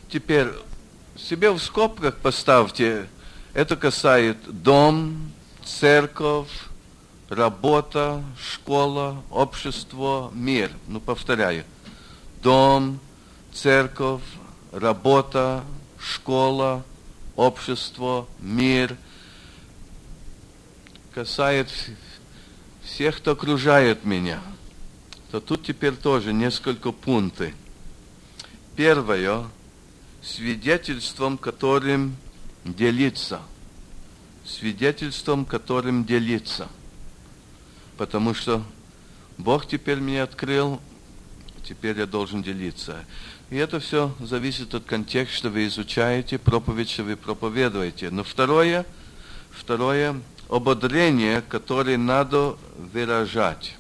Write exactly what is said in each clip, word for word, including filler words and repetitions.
теперь себе в скобках поставьте, это касается дом, церковь, работа, школа, общество, мир. Ну, повторяю. Дом, церковь, работа, школа, общество, мир. Касается всех, кто окружает меня. То тут теперь тоже несколько пунктов. Первое. Свидетельством, которым делиться. Свидетельством, которым делиться. Потому что Бог теперь мне открыл, теперь я должен делиться. И это все зависит от контекста, что вы изучаете, проповедь, что вы проповедуете. Но второе, второе, ободрение, которое надо выражать.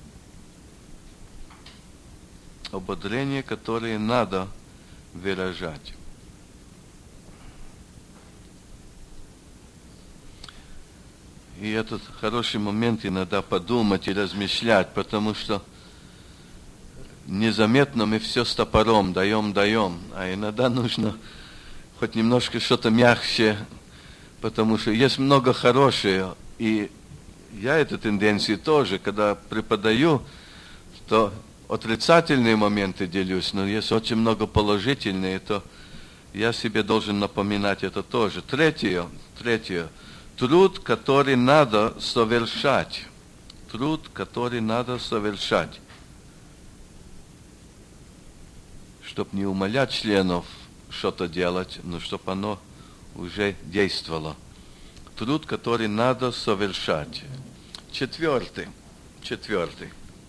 Ободрение, которое надо выражать. И этот хороший момент иногда подумать и размышлять, потому что незаметно мы все с топором даем, даем, а иногда нужно хоть немножко что-то мягче, потому что есть много хорошего, и я эту тенденцию тоже, когда преподаю, то отрицательные моменты делюсь, но есть очень много положительных, то я себе должен напоминать это тоже. Третье, третье, труд, который надо совершать. Труд, который надо совершать. Чтобы не умолять членов что-то делать, но чтобы оно уже действовало. Труд, который надо совершать. Четвертый. Четвертый.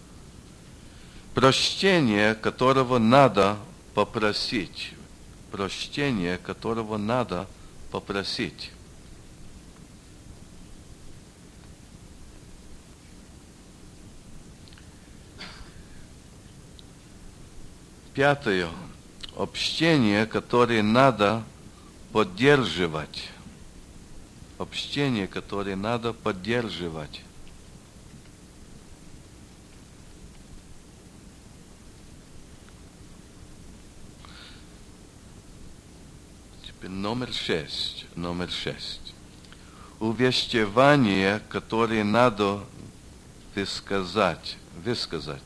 Прощение, которого надо попросить. Прощение, которого надо попросить. Пятое. Общение, которое надо поддерживать. Общение, которое надо поддерживать. Теперь номер шесть. Номер шесть. Увещевание, которое надо высказать. Высказать.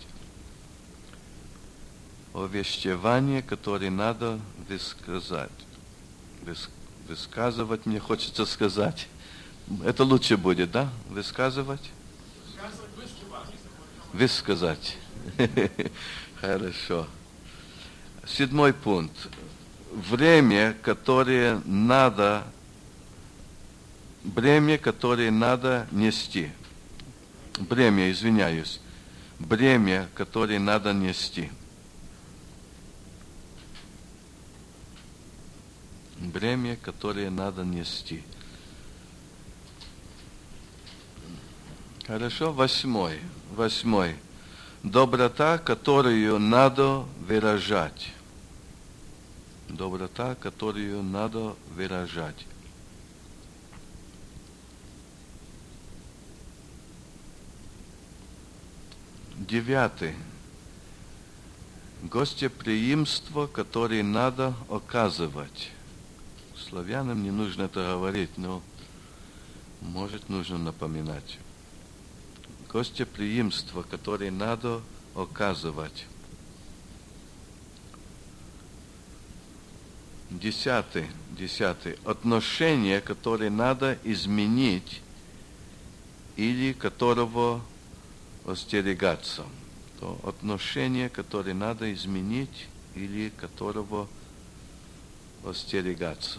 Увещевание, которое надо высказать. Выс, высказывать мне хочется сказать. Это лучше будет, да? Высказывать? Высказать. Хорошо. Седьмой пункт. Время, которое надо, бремя, которое надо нести. Бремя, извиняюсь. Бремя, которое надо нести. Бремя, которое надо нести. Хорошо, восьмой. Восьмой. Доброта, которую надо выражать. Доброта, которую надо выражать. Девятый. Гостеприимство, которое надо оказывать. Славянам не нужно это говорить, но может нужно напоминать. Гостеприимство, которое надо оказывать. Десятый, десятый. Отношение, которое надо изменить или которого остерегаться. То отношение, которое надо изменить или которого остерегаться.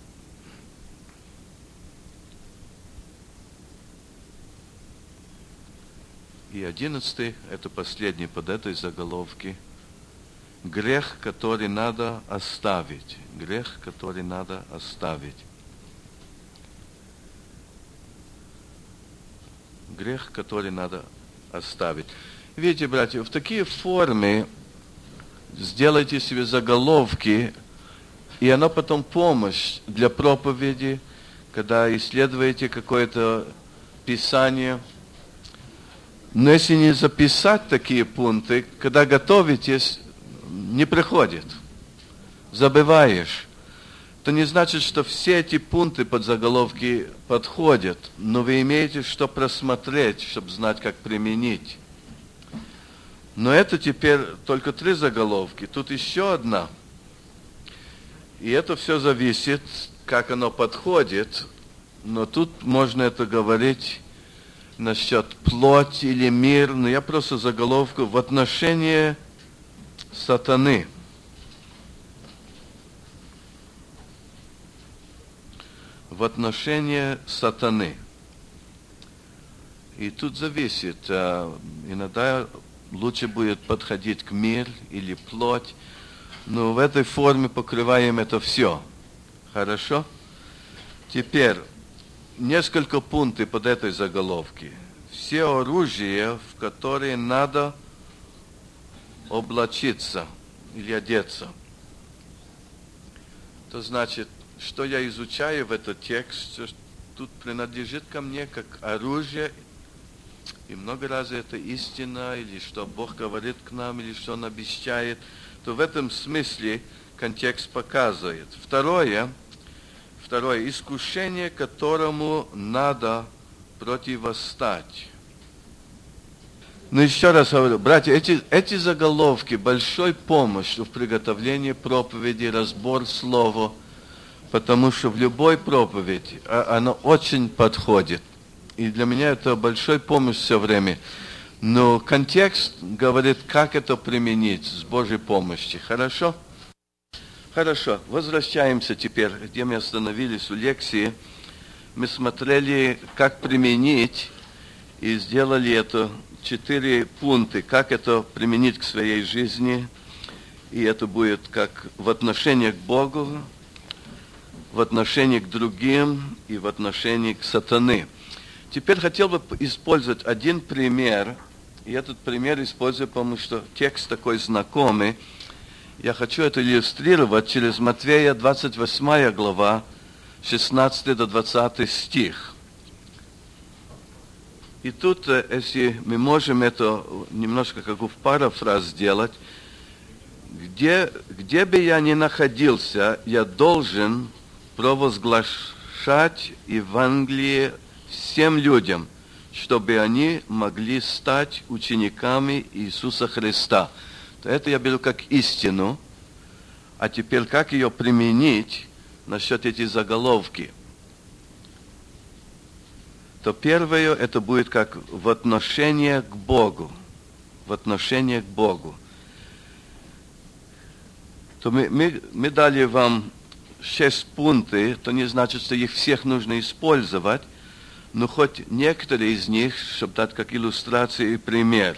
И одиннадцатый, это последний под этой заголовки. Грех, который надо оставить. Грех, который надо оставить. Грех, который надо оставить. Видите, братья, в такие формы сделайте себе заголовки, и оно потом помощь для проповеди, когда исследуете какое-то писание. Но если не записать такие пункты, когда готовитесь, не приходит. забываешь, то не значит, что все эти пункты подзаголовки подходят, но вы имеете что просмотреть, чтобы знать, как применить. Но это теперь только три заголовки, тут еще одна. И это все зависит, как оно подходит, но тут можно это говорить насчет плоть или мир, но я просто заголовку в отношении сатаны. В отношении сатаны. И тут зависит, иногда лучше будет подходить к мир или плоть, но в этой форме покрываем это все. Хорошо? Теперь несколько пунктов под этой заголовки. Все оружие, в которое надо облачиться или одеться. Это значит, что я изучаю в этот текст, тут принадлежит ко мне как оружие, и много раз это истина, или что Бог говорит к нам, или что Он обещает, то в этом смысле контекст показывает. Второе, второе, искушение, которому надо противостать. Но еще раз говорю, братья, эти, эти заголовки большой помощь в приготовлении проповеди, разбор слова, потому что в любой проповеди оно очень подходит. И для меня это большой помощь все время. Но контекст говорит, как это применить с Божьей помощью. Хорошо? Хорошо. Возвращаемся теперь, где мы остановились у лекции. Мы смотрели, как применить, и сделали это четыре пункта, как это применить к своей жизни. И это будет как в отношении к Богу, в отношении к другим и в отношении к сатане. Теперь хотел бы использовать один пример, и этот пример использую, потому что текст такой знакомый. Я хочу это иллюстрировать через Матфея двадцать восьмая глава, шестнадцатый до двадцатый стих. И тут, если мы можем это немножко как в парафраз сделать, где, где бы я ни находился, я должен провозглашать Евангелие всем людям, чтобы они могли стать учениками Иисуса Христа. То это я беру как истину, а теперь как ее применить насчет этих заголовки. То первое, это будет как в отношении к Богу. В отношении к Богу. То мы, мы, мы дали вам шесть пунктов, то не значит, что их всех нужно использовать, но хоть некоторые из них, чтобы дать как иллюстрацию и пример.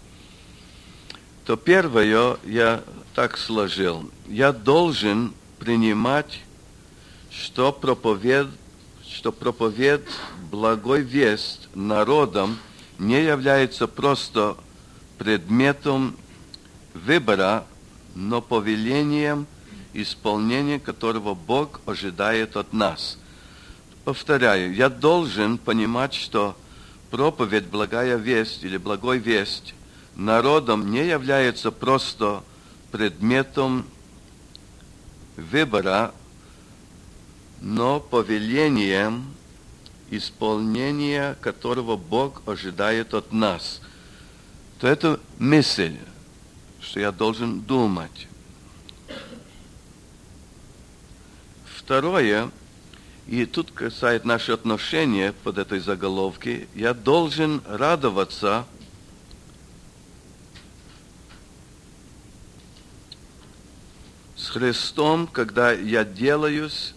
То первое я так сложил. Я должен принимать, что проповед, что проповед благой весть народам не является просто предметом выбора, но повелением, исполнение которого Бог ожидает от нас. Повторяю, я должен понимать, что проповедь «Благая весть» или «Благой весть» народом не является просто предметом выбора, но повелением, исполнение которого Бог ожидает от нас. То это мысль, что я должен думать. Второе, и тут касается наши отношения под этой заголовки, я должен радоваться с Христом, когда я делаюсь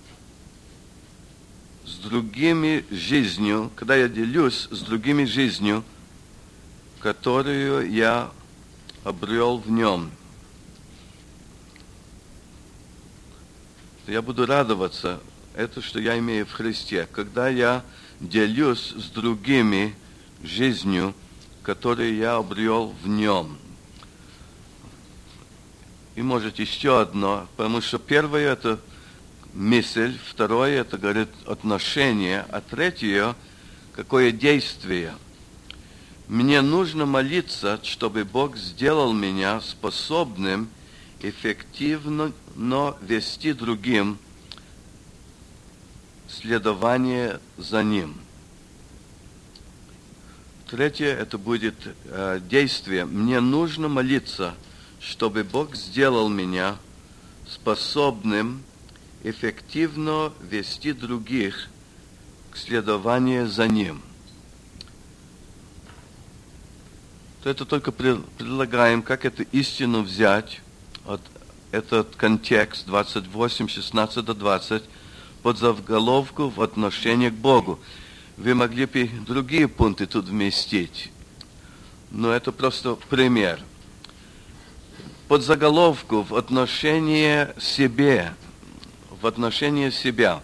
с другими жизнью, когда я делюсь с другими жизнью, которую я обрел в Нем. Я буду радоваться, это, что я имею в Христе, когда я делюсь с другими жизнью, которую я обрел в Нем. И может еще одно, потому что первое это мысль, второе это говорит отношение, а третье какое действие. Мне нужно молиться, чтобы Бог сделал меня способным эффективно вести другим следование за Ним. Третье, это будет э, действие. Мне нужно молиться, чтобы Бог сделал меня способным эффективно вести других к следованию за Ним. То это только предлагаем, как эту истину взять, от, этот контекст двадцать восемь, шестнадцать до двадцать, под заголовку в отношении к Богу. Вы могли бы другие пункты тут вместить, но это просто пример. Под заголовку в отношении себе, в отношении себя.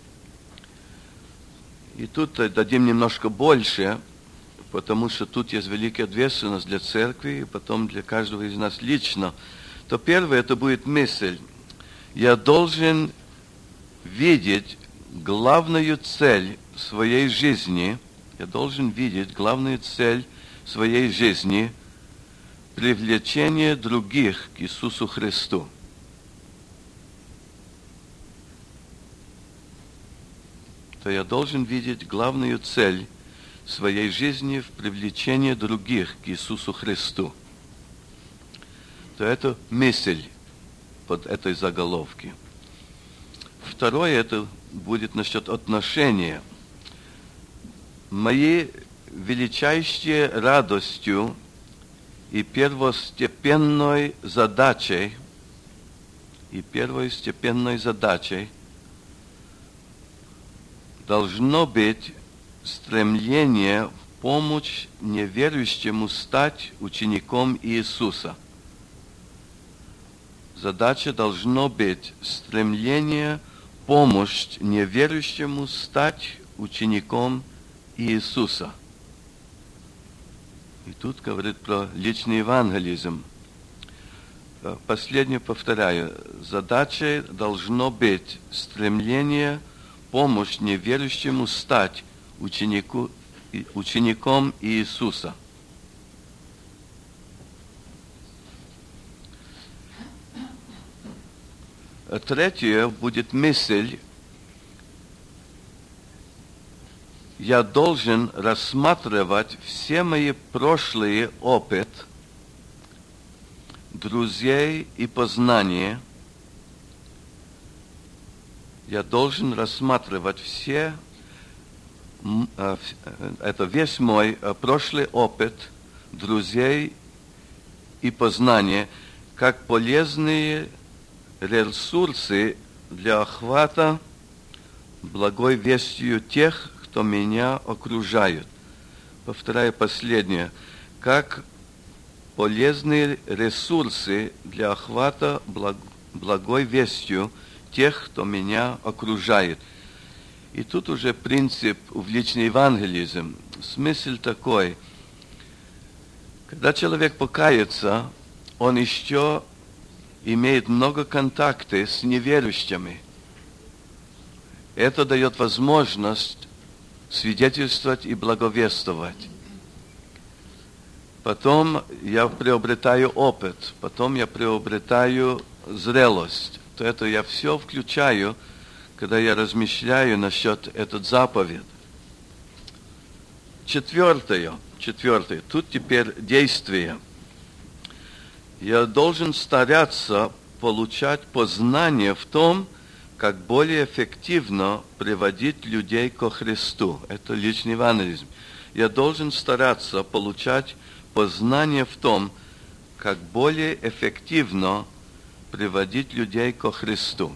И тут дадим немножко больше, потому что тут есть великая ответственность для церкви, и потом для каждого из нас лично. То первое, это будет мысль. Я должен видеть главную цель своей жизни, я должен видеть главную цель своей жизни – привлечение других к Иисусу Христу. То я должен видеть главную цель своей жизни в привлечении других к Иисусу Христу. То это мысль под этой заголовки. Второе, это будет насчет отношения. Моей величайшей радостью и первостепенной задачей, и первостепенной задачей должно быть стремление помочь неверующему стать учеником Иисуса. Задача должно быть стремление помочь неверующему стать учеником Иисуса. И тут говорит про личный евангелизм. Последнее повторяю. Задачей должно быть стремление помочь неверующему стать ученику, учеником Иисуса. Третье будет мысль. Я должен рассматривать все мои прошлые опыт, друзей и познания. Я должен рассматривать все, это весь мой прошлый опыт, друзей и познания, как полезные ресурсы для охвата благой вестью тех, кто меня окружает. Повторяю последнее. Как полезные ресурсы для охвата благ, благой вестью тех, кто меня окружает. И тут уже принцип в личный евангелизм. Смысл такой. Когда человек покается, он еще имеет много контактов с неверующими. Это дает возможность свидетельствовать и благовествовать. Потом я приобретаю опыт, потом я приобретаю зрелость. То это я все включаю, когда я размышляю насчет этой заповеди. Четвертое, четвертое, тут теперь действие. Я должен стараться получать познание в том, как более эффективно приводить людей ко Христу. Это личный евангелизм. Я должен стараться получать познание в том, как более эффективно приводить людей ко Христу.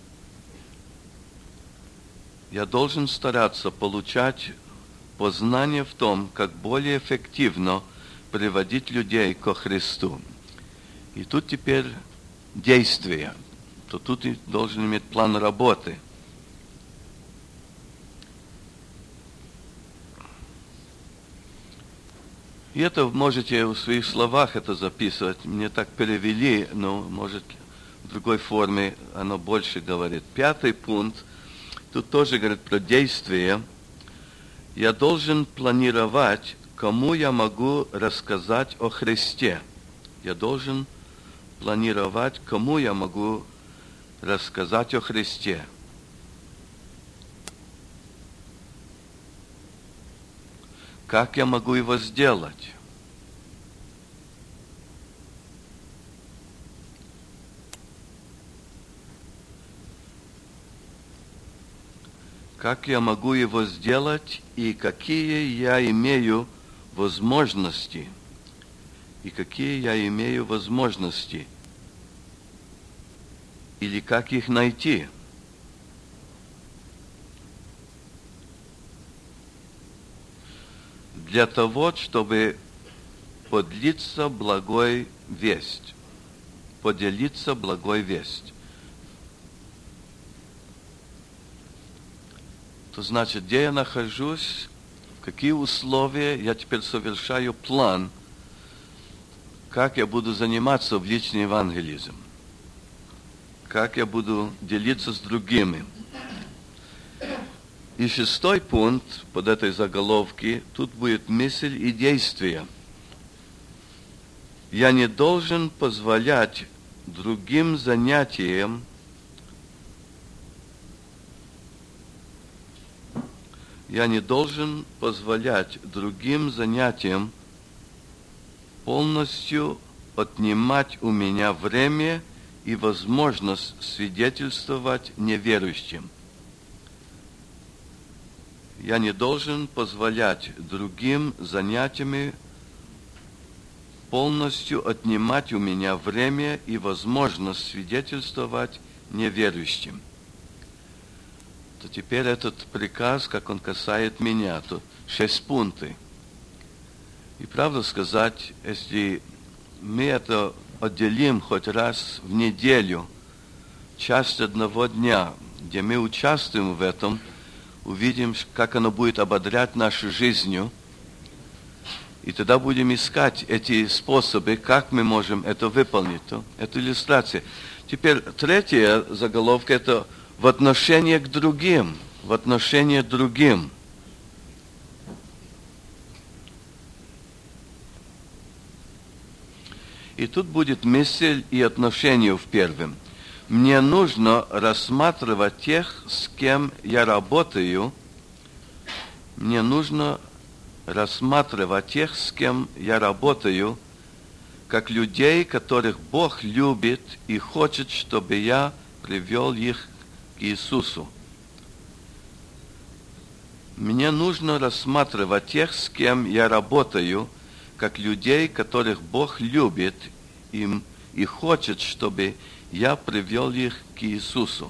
Я должен стараться получать познание в том, как более эффективно приводить людей ко Христу. И тут теперь действие. То тут и должен иметь план работы. И это можете в своих словах это записывать. Мне так перевели, но может в другой форме оно больше говорит. Пятый пункт. Тут тоже говорит про действие. Я должен планировать, кому я могу рассказать о Христе. Я должен планировать, кому я могу рассказать о Христе. Как я могу его сделать? Как я могу его сделать и какие я имею возможности? И какие я имею возможности? Или как их найти? Для того, чтобы поделиться благой весть. Поделиться благой весть. То значит, где я нахожусь, в какие условия я теперь совершаю план, как я буду заниматься в личный евангелизм, как я буду делиться с другими. И шестой пункт под этой заголовки, тут будет мысль и действие. Я не должен позволять другим занятиям Я не должен позволять другим занятиям полностью отнимать у меня время и возможность свидетельствовать неверующим. Я не должен позволять другим занятиями полностью отнимать у меня время и возможность свидетельствовать неверующим. То теперь этот приказ, как он касает меня, то шесть пунктов. И правду сказать, если мы это отделим хоть раз в неделю, часть одного дня, где мы участвуем в этом, увидим, как оно будет ободрять нашу жизнь, и тогда будем искать эти способы, как мы можем это выполнить. Это иллюстрация. Теперь третья заголовка – это в отношении к другим. В отношении к другим. И тут будет мысль и отношение в первом. Мне нужно рассматривать тех, с кем я работаю. Мне нужно рассматривать тех, с кем я работаю, как людей, которых Бог любит и хочет, чтобы я привел их к Иисусу. Мне нужно рассматривать тех, с кем я работаю, как людей, которых Бог любит им и хочет, чтобы я привел их к Иисусу.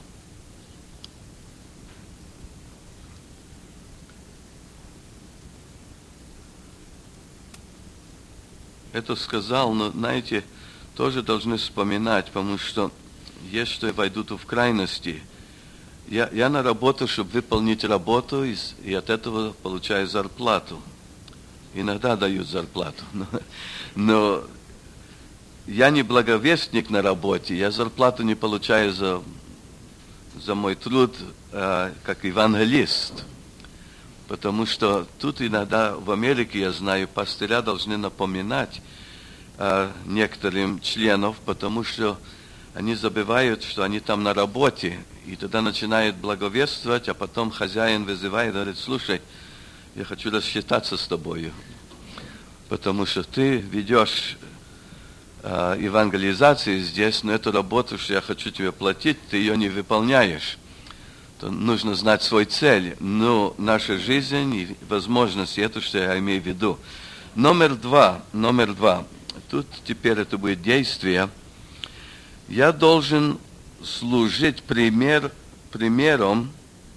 Это сказал, но, знаете, тоже должны вспоминать, потому что есть, что войдут в крайности. Я, я на работу, чтобы выполнить работу, и, и от этого получаю зарплату. Иногда дают зарплату. Но, но я не благовестник на работе, я зарплату не получаю за, за мой труд, а, как евангелист. Потому что тут иногда в Америке, я знаю, пастыря должны напоминать а, некоторым членам, потому что они забывают, что они там на работе, и тогда начинают благовествовать, а потом хозяин вызывает и говорит: слушай, я хочу рассчитаться с тобою, потому что ты ведешь э, евангелизацию здесь, но эту работу, что я хочу тебе платить, ты ее не выполняешь. То нужно знать свою цель, но наша жизнь и возможности, это что я имею в виду. Номер два, номер два, тут теперь это будет действие. Я должен служить пример, примером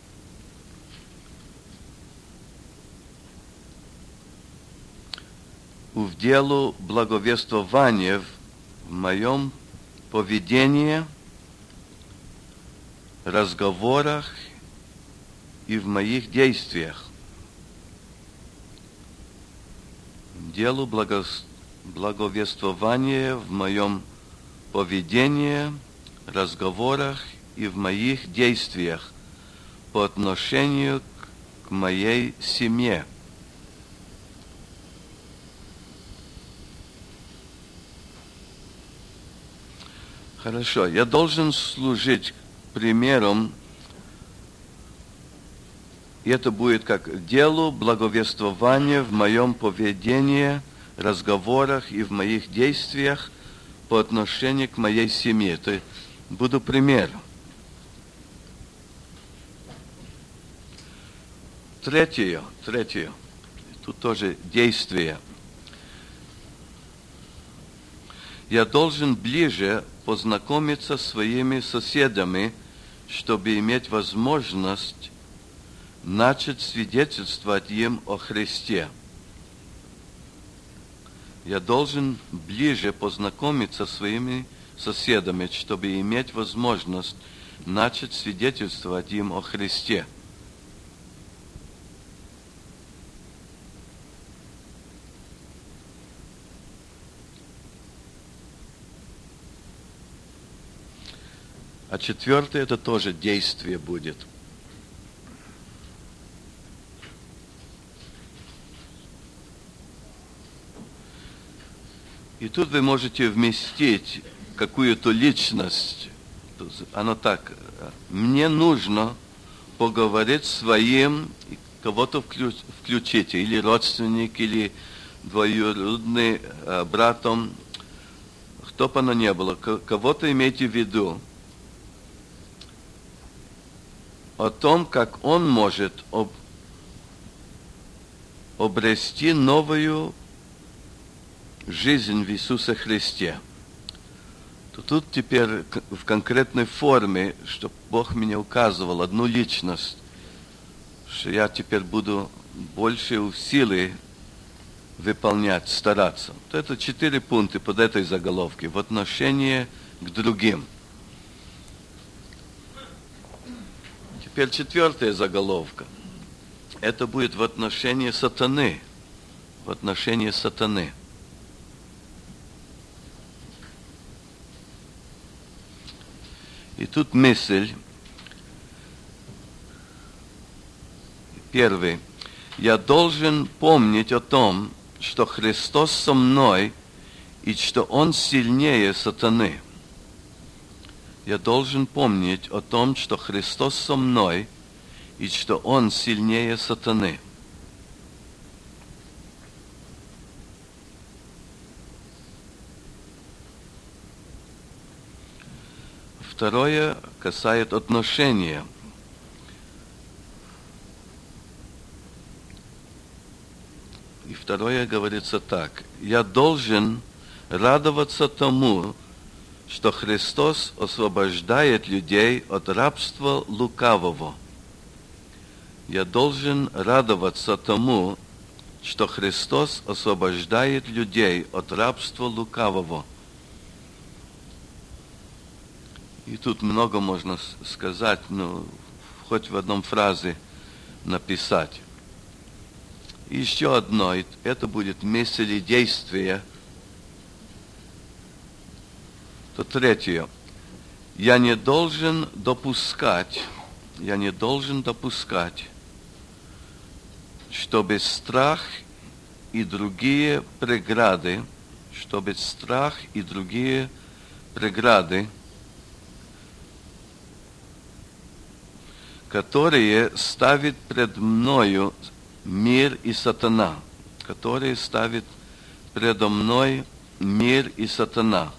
в делу благовествования в моем поведении, разговорах и в моих действиях. Делу благо, благовествования в моем поведении, разговорах и в моих действиях по отношению к моей семье. Хорошо, я должен служить примером, и это будет как делу благовествования в моем поведении, разговорах и в моих действиях по отношению к моей семье. То есть буду примером. Третье, третье, тут тоже действие. Я должен ближе познакомиться с своими соседями, чтобы иметь возможность начать свидетельствовать им о Христе. Я должен ближе познакомиться с своими соседями, чтобы иметь возможность начать свидетельствовать им о Христе. А четвертое, это тоже действие будет. И тут вы можете вместить какую-то личность. Оно так. Мне нужно поговорить с своим, кого-то включите, или родственник, или двоюродный братом, кто бы оно ни было, кого-то имейте в виду, о том, как он может об, обрести новую жизнь в Иисусе Христе. То тут теперь в конкретной форме, чтобы Бог мне указывал одну личность, что я теперь буду больше усилий выполнять, стараться. То это четыре пункта под этой заголовкой в отношении к другим. Теперь четвертая заголовка. Это будет в отношении сатаны. В отношении сатаны. И тут мысль. Первый. Я должен помнить о том, что Христос со мной и что Он сильнее сатаны. Я должен помнить о том, что Христос со мной и что Он сильнее сатаны. Второе касается отношения. И второе говорится так. Я должен радоваться тому, что Христос освобождает людей от рабства лукавого. Я должен радоваться тому, что Христос освобождает людей от рабства лукавого. И тут много можно сказать, ну, хоть в одном фразе написать. И еще одно, это будет мысль и действие. То третье. Я не должен допускать, я не должен допускать, чтобы страх и другие преграды, чтобы страх и другие преграды, которые ставит пред мною мир и сатана, которые ставит предо мной мир и сатана,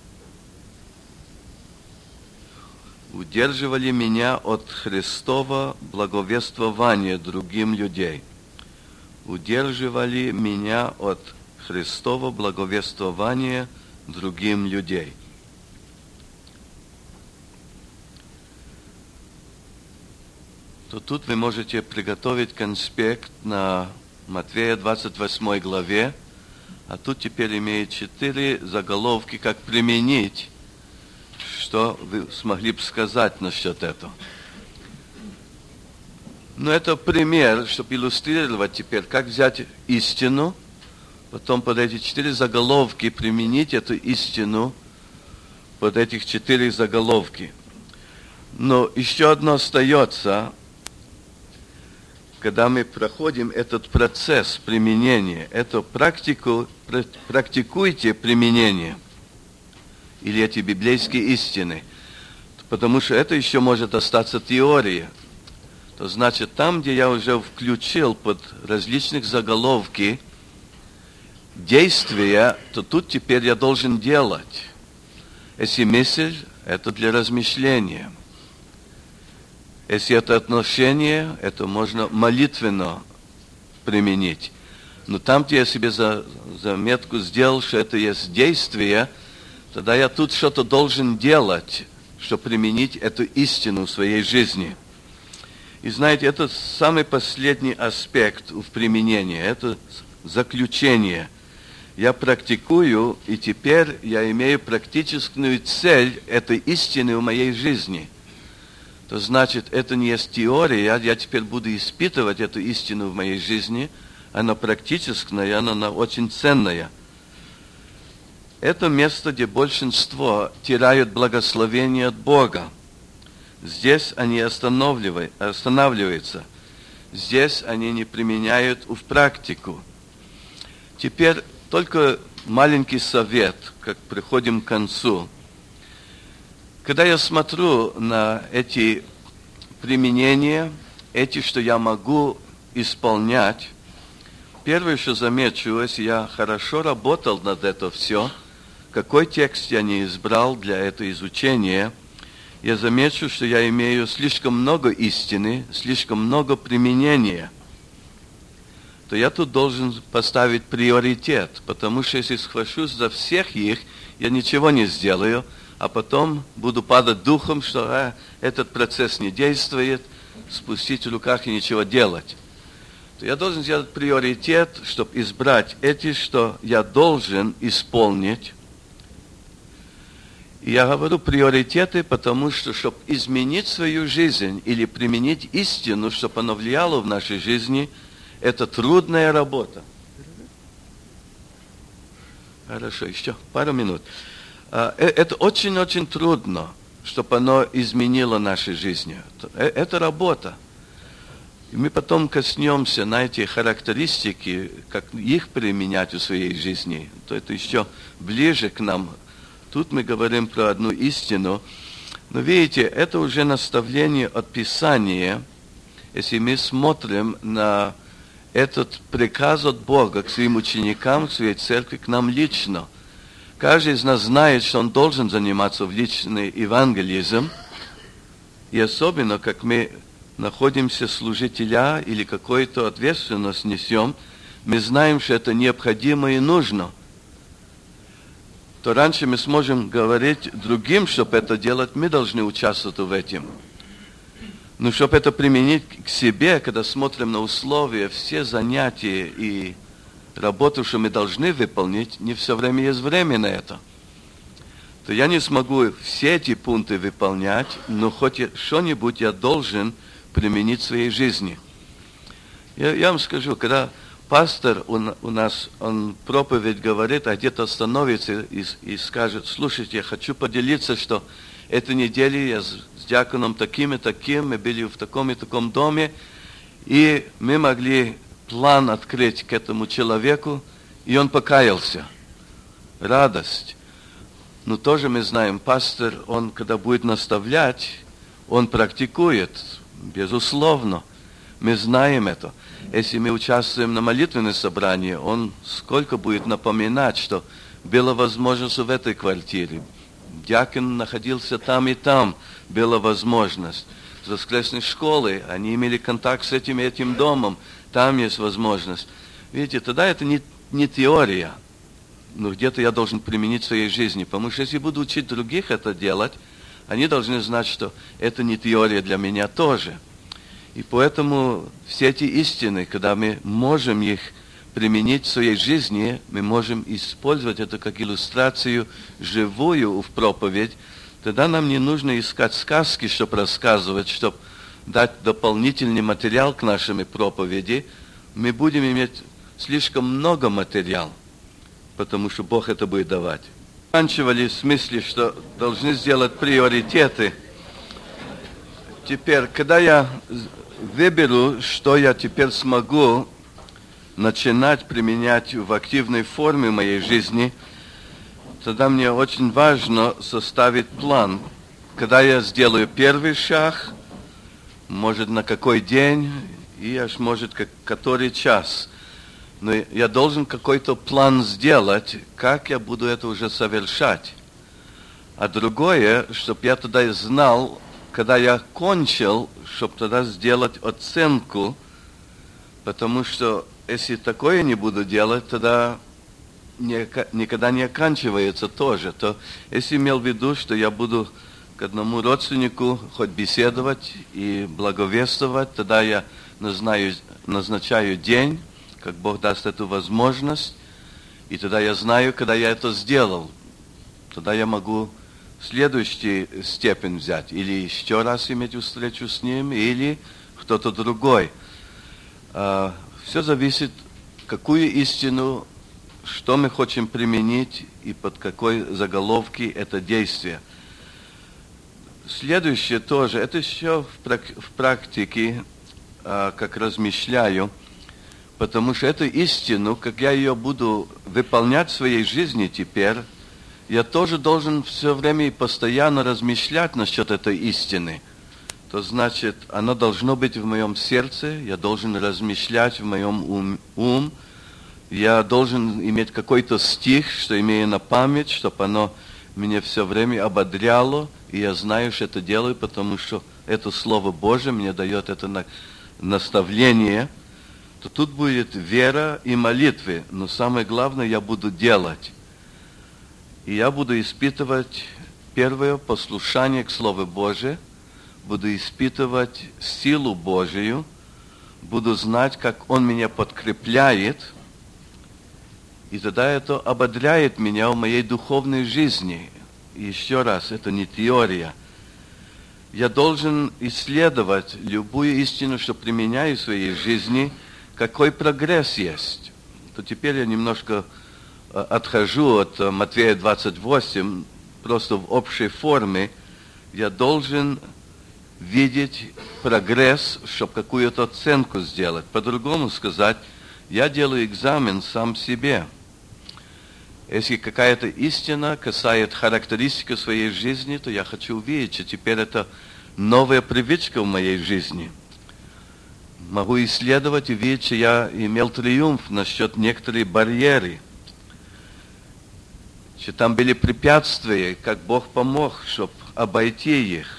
удерживали меня от Христова благовествования другим людей. Удерживали меня от Христова благовествования другим людей. То тут вы можете приготовить конспект на Матфея двадцать восьмой главе, а тут теперь имеет четыре заголовки, как применить, что вы смогли бы сказать насчет этого. Но это пример, чтобы иллюстрировать теперь, как взять истину, потом под эти четыре заголовки применить эту истину под этих четыре заголовки. Но еще одно остается, когда мы проходим этот процесс применения, эту практику, практикуйте применение. или эти библейские истины. Потому что это еще может остаться теорией. То значит, там, где я уже включил под различных заголовки действия, то тут теперь я должен делать. Если мысль, это для размышления. Если это отношение, это можно молитвенно применить. Но там, где я себе за, заметку сделал, что это есть действие, тогда я тут что-то должен делать, чтобы применить эту истину в своей жизни. И знаете, это самый последний аспект в применении, это заключение. Я практикую, и теперь я имею практическую цель этой истины в моей жизни. То значит, это не есть теория, я теперь буду испытывать эту истину в моей жизни, она практическая, она очень ценная. Это место, где большинство теряют благословение от Бога. Здесь они останавливаются. Здесь они не применяют в практику. Теперь только маленький совет, как приходим к концу. Когда я смотрю на эти применения, эти, что я могу исполнять, первое, что замечу, если я хорошо работал над это все, какой текст я не избрал для этого изучения, я замечу, что я имею слишком много истины, слишком много применения, то я тут должен поставить приоритет, потому что если схвачусь за всех их, я ничего не сделаю, а потом буду падать духом, что а, этот процесс не действует, спустить в руках и ничего делать. То я должен сделать приоритет, чтобы избрать эти, что я должен исполнить. И я говорю приоритеты, потому что, чтобы изменить свою жизнь или применить истину, чтобы она влияла в нашей жизни, это трудная работа. Хорошо, еще пару минут. Это очень-очень трудно, чтобы оно изменило нашу жизнь. Это работа. И мы потом коснемся на эти характеристики, как их применять в своей жизни. То это еще ближе к нам. Тут мы говорим про одну истину. Но видите, это уже наставление от Писания, если мы смотрим на этот приказ от Бога к своим ученикам, к своей церкви, к нам лично. Каждый из нас знает, что он должен заниматься в личный евангелизм, и особенно, как мы находимся служителя или какую-то ответственность несем, мы знаем, что это необходимо и нужно. То раньше мы сможем говорить другим, чтобы это делать, мы должны участвовать в этом. Но чтобы это применить к себе, когда смотрим на условия, все занятия и работу, что мы должны выполнить, не все время есть время на это. То я не смогу все эти пункты выполнять, но хоть что-нибудь я должен применить в своей жизни. Я, я вам скажу, когда пастор у, у нас, он проповедь говорит, а где-то остановится и, и скажет: слушайте, я хочу поделиться, что этой неделе я с, с диаконом таким и таким, мы были в таком и таком доме, и мы могли план открыть к этому человеку, и он покаялся. Радость. Но тоже мы знаем, пастор, он, когда будет наставлять, он практикует, безусловно. Мы знаем это. Если мы участвуем на молитвенном собрании, он сколько будет напоминать, что была возможность в этой квартире. Диакон находился там и там, была возможность. С воскресной школы они имели контакт с этим и этим домом, там есть возможность. Видите, тогда это не, не теория, но где-то я должен применить в своей жизни, потому что если буду учить других это делать, они должны знать, что это не теория для меня тоже. И поэтому все эти истины, когда мы можем их применить в своей жизни, мы можем использовать это как иллюстрацию живую в проповедь, тогда нам не нужно искать сказки, чтобы рассказывать, чтобы дать дополнительный материал к нашей проповеди. Мы будем иметь слишком много материала, потому что Бог это будет давать. Заканчивали в смысле, что должны сделать приоритеты. Теперь, когда я выберу, что я теперь смогу начинать применять в активной форме моей жизни, тогда мне очень важно составить план. Когда я сделаю первый шаг, может, на какой день, и аж может, как, который час. Но я должен какой-то план сделать, как я буду это уже совершать. А другое, чтобы я тогда знал, когда я кончил, чтобы тогда сделать оценку, потому что если такое не буду делать, тогда не, никогда не оканчивается тоже. То если имел в виду, что я буду к одному родственнику хоть беседовать и благовествовать, тогда я назначаю, назначаю день, как Бог даст эту возможность, и тогда я знаю, когда я это сделал, тогда я могу следующую степень взять, или еще раз иметь встречу с ним, или кто-то другой. Все зависит, какую истину, что мы хотим применить и под какой заголовки это действие. Следующее тоже, это еще в практике, как размышляю, потому что эту истину, как я ее буду выполнять в своей жизни теперь, я тоже должен все время и постоянно размышлять насчет этой истины. То значит, она должна быть в моем сердце, я должен размышлять в моем ум, ум, я должен иметь какой-то стих, что имею на память, чтобы оно меня все время ободряло, и я знаю, что это делаю, потому что это Слово Божие мне дает это наставление, то тут будет вера и молитвы, но самое главное, я буду делать. И я буду испытывать первое послушание к Слову Божию, буду испытывать силу Божию, буду знать, как Он меня подкрепляет, и тогда это ободряет меня в моей духовной жизни. И еще раз, это не теория. Я должен исследовать любую истину, что применяю в своей жизни, какой прогресс есть. То теперь я немножко отхожу от Матфея двадцать восемь, просто в общей форме. Я должен видеть прогресс, чтобы какую-то оценку сделать. По-другому сказать, я делаю экзамен сам себе. Если какая-то истина касается характеристики своей жизни, то я хочу увидеть, что теперь это новая привычка в моей жизни. Могу исследовать и видеть, что я имел триумф насчет некоторых барьеров. Что там были препятствия, как Бог помог, чтобы обойти их.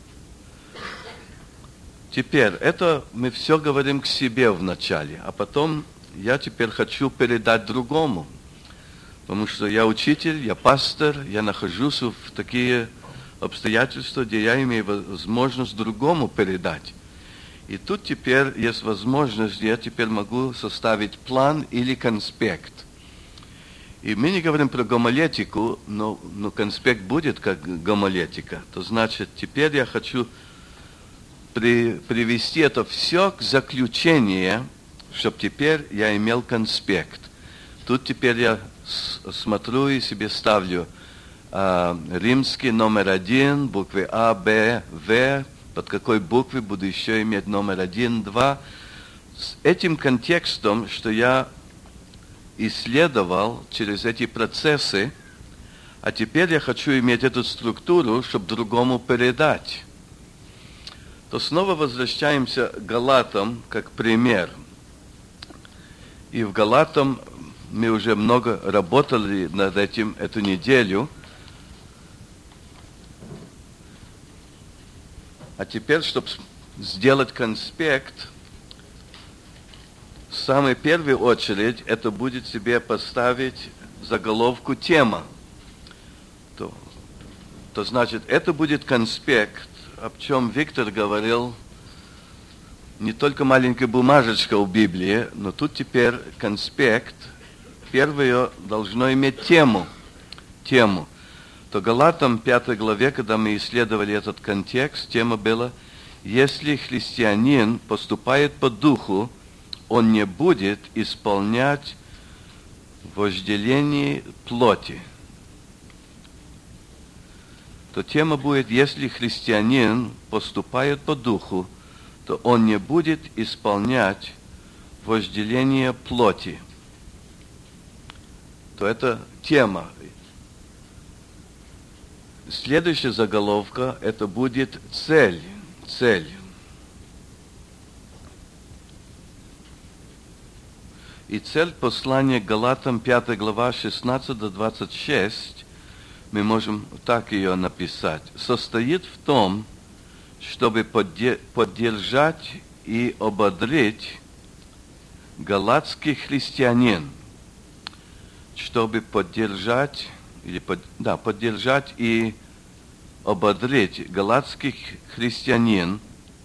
Теперь, это мы все говорим к себе вначале, а потом я теперь хочу передать другому. Потому что я учитель, я пастор, я нахожусь в такие обстоятельства, где я имею возможность другому передать. И тут теперь есть возможность, я теперь могу составить план или конспект. И мы не говорим про гомилетику, но, но конспект будет как гомилетика. То значит, теперь я хочу при, привести это все к заключению, чтобы теперь я имел конспект. Тут теперь я смотрю и себе ставлю а, римский номер один, буквы А, Б, В, под какой буквы буду еще иметь номер один, два. С этим контекстом, что я исследовал через эти процессы, а теперь я хочу иметь эту структуру, чтобы другому передать. То снова возвращаемся к Галатам как пример. И в Галатам мы уже много работали над этим эту неделю. А теперь, чтобы сделать конспект, в самой первой очередь это будет себе поставить заголовку тема. То, то значит, это будет конспект, о чем Виктор говорил, не только маленькая бумажечка у Библии, но тут теперь конспект, первое должно иметь тему. Тему. То Галатам пятой главе, когда мы исследовали этот контекст, тема была, если христианин поступает по духу, он не будет исполнять вожделение плоти. То тема будет, если христианин поступает по духу, то он не будет исполнять вожделение плоти. То это тема. Следующая заголовка, это будет цель. Цель. И цель послания Галатам, пятая глава, шестнадцать до двадцать шесть, мы можем так ее написать, состоит в том, чтобы поддержать и ободрить галатских христианин, чтобы поддержать, или под, да, поддержать и ободрить галатских христианин.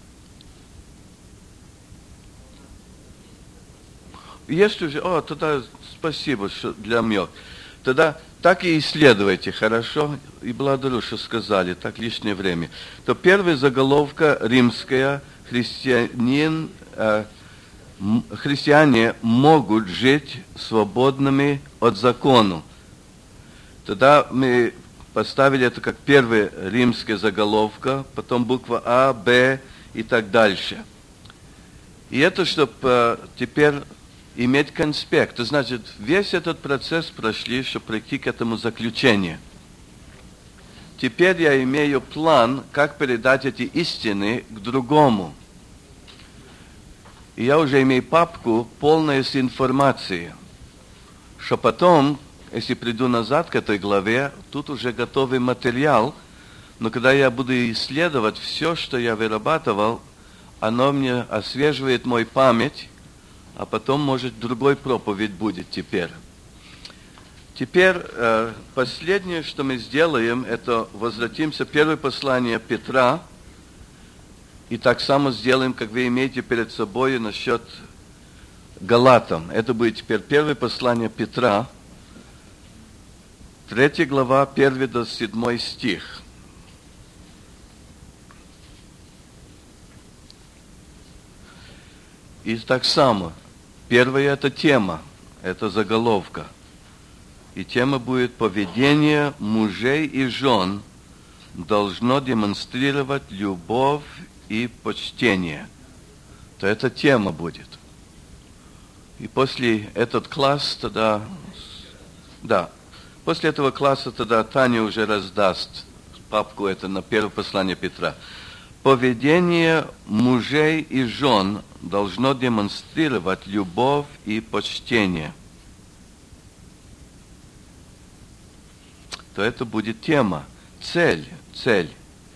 Есть уже, о, тогда спасибо что для меня. Тогда так и исследуйте, хорошо? И благодарю, что сказали, так лишнее время. То первая заголовка римская, христианин, э, христиане могут жить свободными от закона. Тогда мы поставили это как первая римская заголовка, потом буква А, Б и так дальше. И это, чтобы э, теперь иметь конспект. Это значит, весь этот процесс прошли, чтобы прийти к этому заключению. Теперь я имею план, как передать эти истины к другому. И я уже имею папку, полная с информацией, что потом, если приду назад к этой главе, тут уже готовый материал, но когда я буду исследовать все, что я вырабатывал, оно мне освеживает мою память, а потом, может, другой проповедь будет теперь. Теперь э, последнее, что мы сделаем, это возвратимся к первое послание Петра, и так само сделаем, как вы имеете перед собой насчет Галатам. Это будет теперь первое послание Петра, третья глава, первый до седьмой стих. И так само, первая это тема, это заголовка. И тема будет «Поведение мужей и жен должно демонстрировать любовь и почтение». То эта тема будет. И после этот класс тогда, да, после этого класса тогда Таня уже раздаст папку это на первое послание Петра. Поведение мужей и жен должно демонстрировать любовь и почтение. То это будет тема, цель, цель.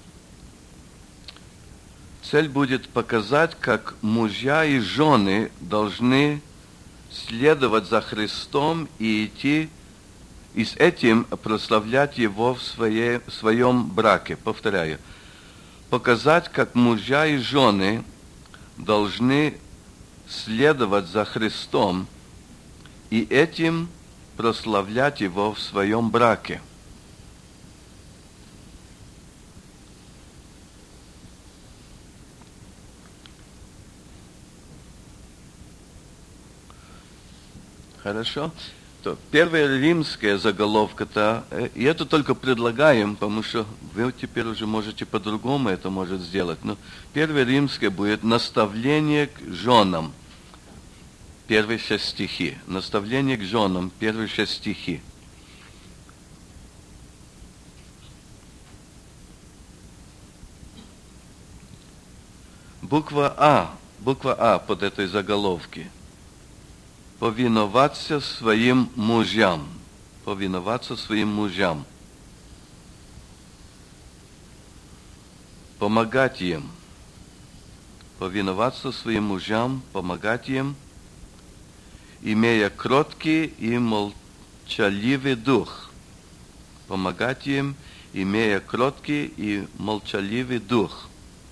Цель будет показать, как мужья и жены должны следовать за Христом и идти, и с этим прославлять Его в, своей, в своем браке. Повторяю. Показать, как мужья и жены должны следовать за Христом и этим прославлять Его в своем браке. Хорошо? То первая римская заголовка-то, и это только предлагаем, потому что вы теперь уже можете по-другому это может сделать. Но первая римская будет наставление к женам. Первые шесть стихи. Наставление к женам. Первые шесть стихи. Буква А. Буква А под этой заголовки. Повиноваться своим мужьям. Повиноваться своим мужьям. Помогать им. Повиноваться своим мужьям, помогать им, имея кроткий и молчаливый дух. Помогать им, имея кроткий и молчаливый дух.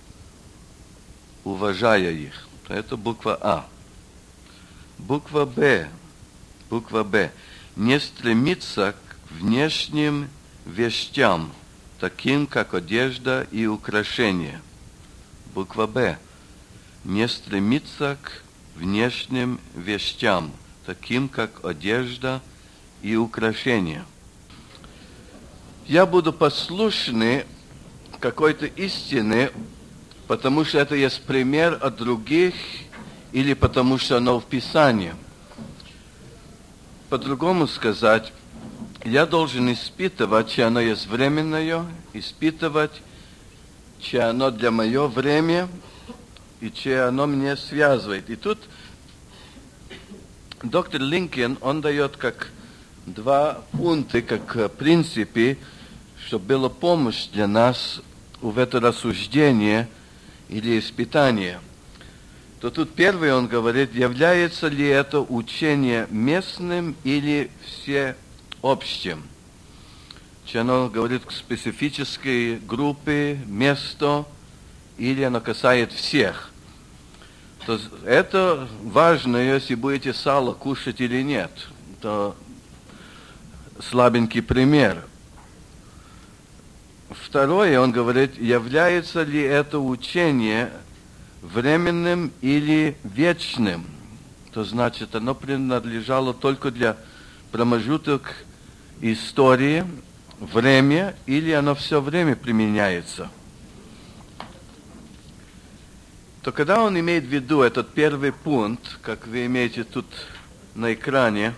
Уважая их. Это буква А. Буква Б. Буква Б. Не стремиться к внешним вещам, таким как одежда и украшения. Буква Б. Не стремиться к внешним вещам, таким как одежда и украшения. Я буду послушный какой-то истины, потому что это есть пример от других, или потому что оно в Писании. По-другому сказать, я должен испытывать, че оно есть временное, испытывать, че оно для мое время, и че оно меня связывает. И тут доктор Линкен, он дает как два пункта, как принципы, чтобы была помощь для нас в это рассуждение или испытание. То тут первый он говорит, является ли это учение местным или всеобщим. Че оно говорит к специфической группе, месту, или оно касается всех. То это важно, если будете сало кушать или нет. То слабенький пример. Второе, он говорит, является ли это учение временным или вечным. То значит, оно принадлежало только для промежуток истории, время, или оно все время применяется. То когда он имеет в виду этот первый пункт, как вы имеете тут на экране,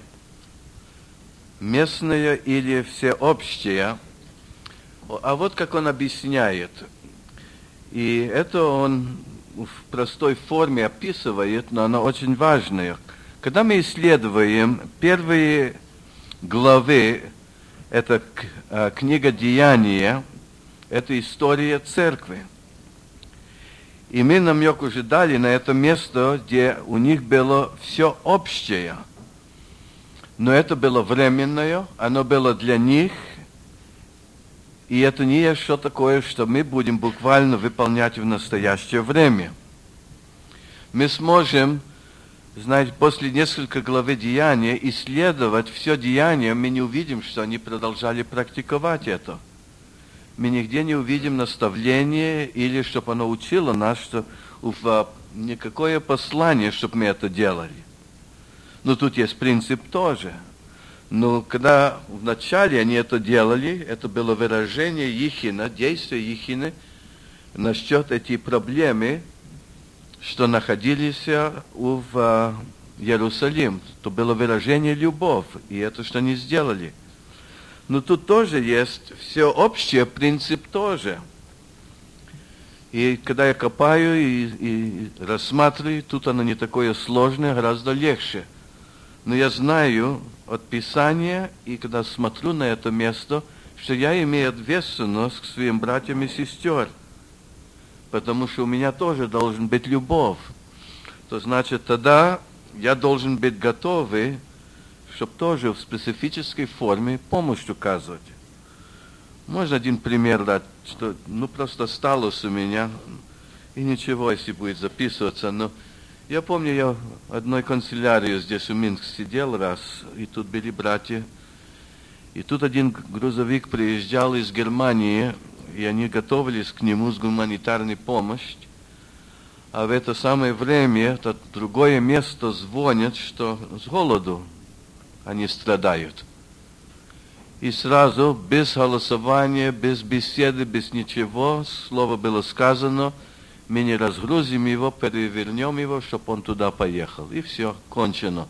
местное или всеобщее, а вот как он объясняет. И это он в простой форме описывает, но оно очень важное. Когда мы исследуем первые главы, это книга Деяния, это история церкви. И мы намек уже дали на это место, где у них было все общее. Но это было временное, оно было для них, и это не есть что такое, что мы будем буквально выполнять в настоящее время. Мы сможем, знаете, после нескольких глав Деяния исследовать все деяния, мы не увидим, что они продолжали практиковать это. Мы нигде не увидим наставление или чтобы оно учило нас, что в никакое послание, чтобы мы это делали. Но тут есть принцип тоже. Но когда вначале они это делали, это было выражение Ихина, действие Ихина насчет этой проблемы, что находились в Иерусалиме. То было выражение любовь, и это что они сделали. Но тут тоже есть все общее, принцип тоже. И когда я копаю и, и рассматриваю, тут оно не такое сложное, гораздо легче. Но я знаю от Писания, и когда смотрю на это место, что я имею ответственность к своим братьям и сестер. Потому что у меня тоже должен быть любовь. То значит, тогда я должен быть готовый, чтобы тоже в специфической форме помощь указывать. Можно один пример дать, что ну просто осталось у меня, и ничего, если будет записываться, но я помню, я в одной канцелярии здесь в Минске сидел раз, и тут были братья, и тут один грузовик приезжал из Германии, и они готовились к нему с гуманитарной помощью, а в это самое время это другое место звонит, что с голоду они страдают. И сразу, без голосования, без беседы, без ничего, слово было сказано, мы не разгрузим его, перевернем его, чтобы он туда поехал. И все, кончено.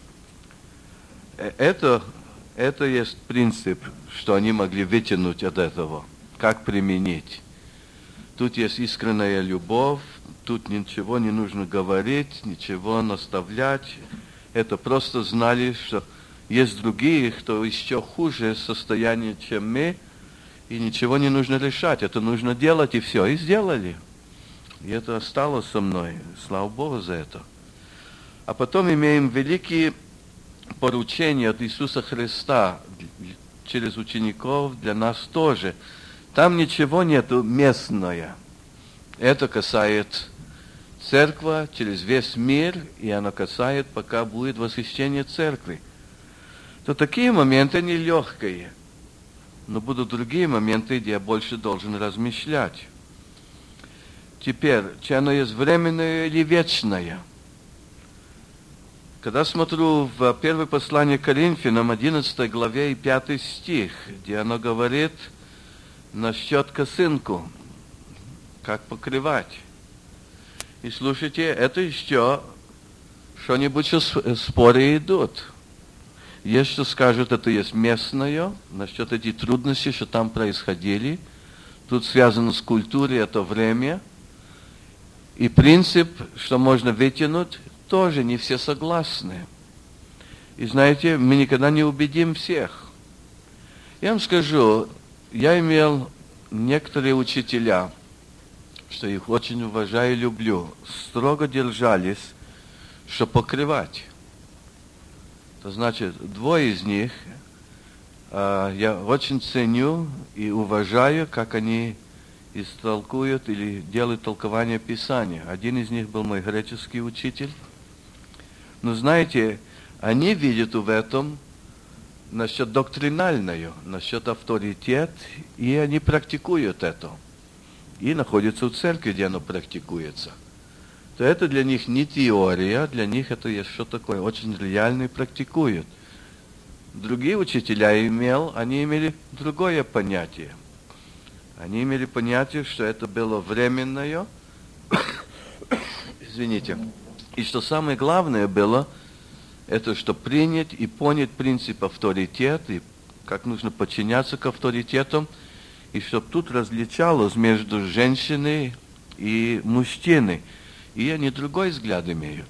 Это, это есть принцип, что они могли вытянуть от этого. Как применить. Тут есть искренняя любовь, тут ничего не нужно говорить, ничего наставлять. Это просто знали, что есть другие, кто еще хуже состояние, чем мы, и ничего не нужно решать. Это нужно делать, и все. И сделали. И это осталось со мной. Слава Богу за это. А потом имеем великие поручения от Иисуса Христа через учеников для нас тоже. Там ничего нету местное. Это касается церкви через весь мир, и оно касается, пока будет восхищение церкви. То такие моменты не легкие. Но будут другие моменты, где я больше должен размышлять. Теперь, чи оно есть временное или вечное? Когда смотрю в первое послание к Коринфянам, одиннадцатой главе и пятый стих, где оно говорит насчет косынку, как покрывать. И слушайте, это еще что-нибудь споры идут. Есть, что скажут, это есть местное, насчет этих трудностей, что там происходили. Тут связано с культурой, это время. И принцип, что можно вытянуть, тоже не все согласны. И знаете, мы никогда не убедим всех. Я вам скажу, я имел некоторые учителя, что их очень уважаю и люблю, строго держались, что покрывать. То значит, двое из них э, я очень ценю и уважаю, как они истолкуют или делают толкование Писания. Один из них был мой греческий учитель. Но знаете, они видят в этом насчет доктринального, насчет авторитет, и они практикуют это. И находятся в церкви, где оно практикуется. То это для них не теория, для них это есть что-то такое очень реальное, практикуют. Другие учителя имел, они имели другое понятие. Они имели понятие, что это было временное, извините, и что самое главное было, это что принять и понять принцип авторитета, и как нужно подчиняться к авторитетам, и чтобы тут различалось между женщиной и мужчиной. И они другой взгляд имеют.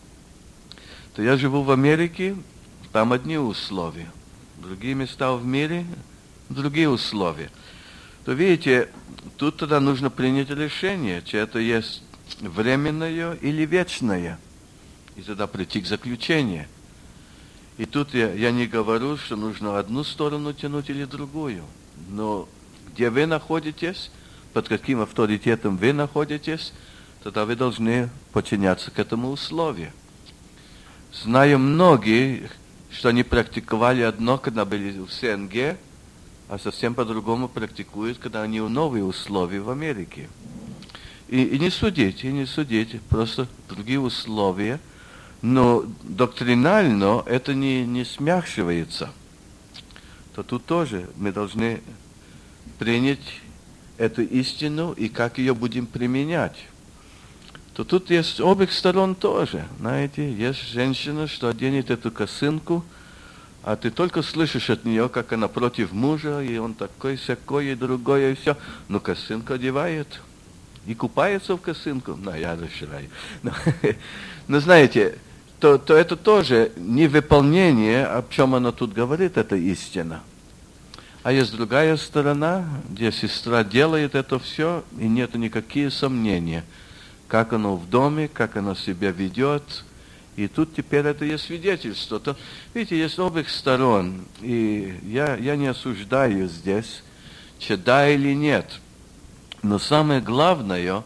То я живу в Америке, там одни условия. Другие места в мире, другие условия. То видите, тут тогда нужно принять решение, чи это есть временное или вечное. И тогда прийти к заключению. И тут я, я не говорю, что нужно одну сторону тянуть или другую. Но где вы находитесь, под каким авторитетом вы находитесь, тогда вы должны подчиняться к этому условию. Знаю многие, что они практиковали одно, когда были в СНГ, а совсем по-другому практикуют, когда они в новые условия в Америке. И, и не судите, и не судите, просто другие условия. Но доктринально это не, не смягчивается. То тут тоже мы должны принять эту истину и как ее будем применять. То тут есть с обеих сторон тоже. Знаете, есть женщина, что оденет эту косынку, а ты только слышишь от нее, как она против мужа, и он такой, сякой, и другое, и все. Но косынку одевает и купается в косынку. Ну, я расширяю. Но, но знаете, то, то это тоже не выполнение, о чем она тут говорит, это истина. А есть другая сторона, где сестра делает это все, и нет никаких сомнений, как оно в доме, как она себя ведет. И тут теперь это есть свидетельство. То, видите, есть с обеих сторон. И я, я не осуждаю здесь, че да или нет. Но самое главное,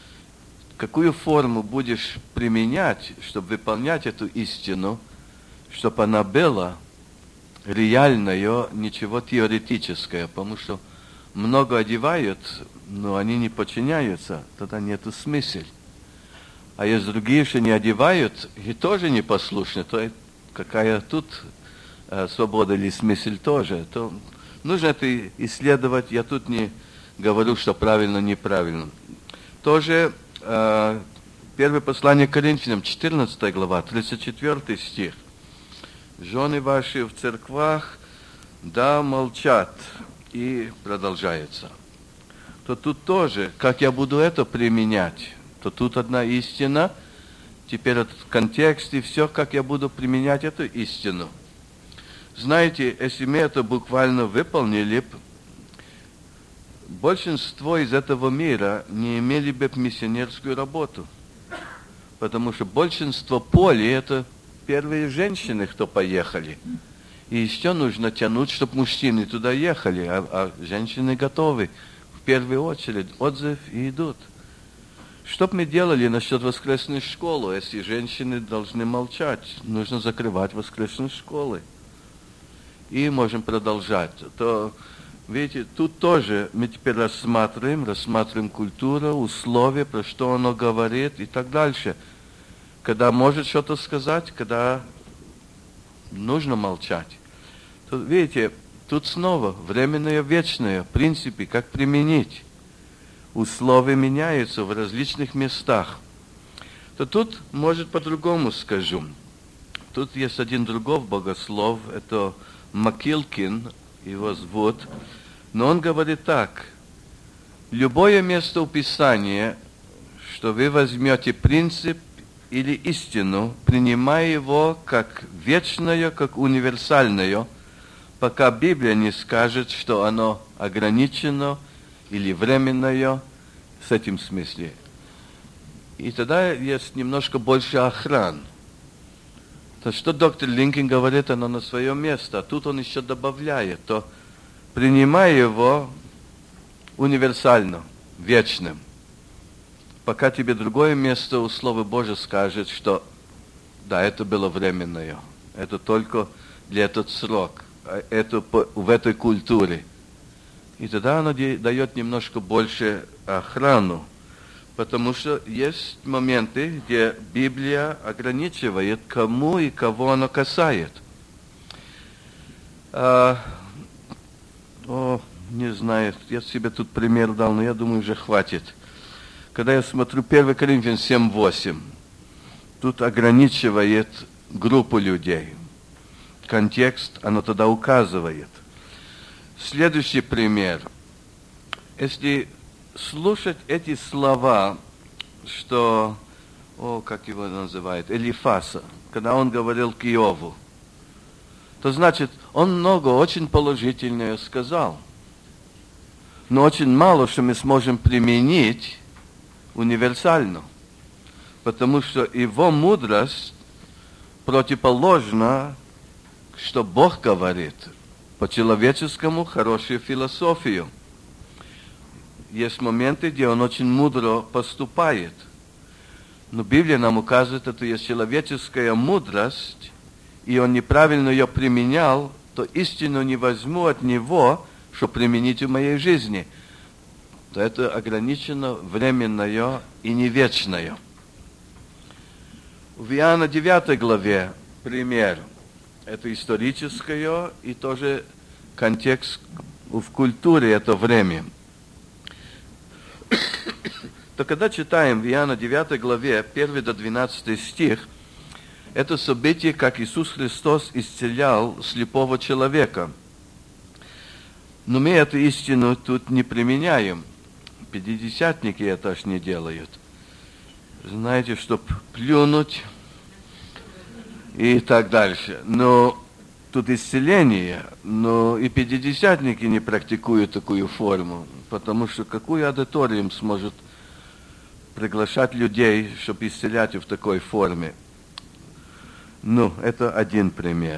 какую форму будешь применять, чтобы выполнять эту истину, чтобы она была реальная, ничего теоретическое. Потому что много одевают, но они не подчиняются, тогда нету смысла. А есть другие, что не одевают, и тоже непослушны, то какая тут э, свобода или смысл тоже. То нужно это исследовать, я тут не говорю, что правильно, неправильно. Тоже э, первое послание к Коринфянам, четырнадцатая глава, тридцать четвёртый стих. Жены ваши в церквах, да, молчат. И продолжается. То тут тоже, как я буду это применять, то тут одна истина, теперь этот контекст и все, как я буду применять эту истину. Знаете, если мы это буквально выполнили, большинство из этого мира не имели бы миссионерскую работу, потому что большинство полей это первые женщины, кто поехали. И еще нужно тянуть, чтобы мужчины туда ехали, а, а женщины готовы. В первую очередь отзыв и идут. Что бы мы делали насчет воскресной школы, если женщины должны молчать? Нужно закрывать воскресные школы. И можем продолжать. То, видите, тут тоже мы теперь рассматриваем, рассматриваем культуру, условия, про что оно говорит и так дальше. Когда может что-то сказать, когда нужно молчать. То, видите, тут снова временное, вечное, в принципе, как применить. Условия меняются в различных местах. То тут, может, по-другому скажу. тут есть один другой богослов, это Макилкин, его зовут, но он говорит так: любое место в Писании, что вы возьмете принцип или истину, принимая его как вечное, как универсальное, пока Библия не скажет, что оно ограничено или временное, в этом смысле. И тогда есть немножко больше охран. То, что доктор Линкин говорит, оно на свое место, а тут он еще добавляет, то принимай его универсально, вечным, пока тебе другое место у Слова Божьего скажет, что да, это было временное, это только для этот срок, это в этой культуре. И тогда оно дает немножко больше охрану, потому что есть моменты, где Библия ограничивает, кому и кого она касает. А, о, не знаю, я себе тут пример дал, но я думаю, уже хватит. Когда я смотрю первое Коринфянам семь восемь, тут ограничивает группу людей. Контекст, оно тогда указывает. Следующий пример. Если слушать эти слова, что, о, как его называют, Элифаса, когда он говорил к Иову, то значит, он много очень положительного сказал. Но очень мало, что мы сможем применить универсально. Потому что его мудрость противоположна, что Бог говорит, по-человеческому хорошую философию. Есть моменты, где он очень мудро поступает. Но Библия нам указывает, это есть человеческая мудрость, и он неправильно ее применял, то истину не возьму от него, чтобы применить в моей жизни. То это ограничено, временное и не вечное. В Иоанна девятой главе пример. Это историческое и тоже контекст в культуре это время. То когда читаем в Иоанна девятой главе первый до двенадцатый стих, это событие, как Иисус Христос исцелял слепого человека. Но мы эту истину тут не применяем. Пятидесятники это аж не делают. Знаете, чтоб плюнуть и так дальше. Но тут исцеление, но и пятидесятники не практикуют такую форму, потому что какую аудиторию им сможет приглашать людей, чтобы исцелять в такой форме? Ну, это один пример.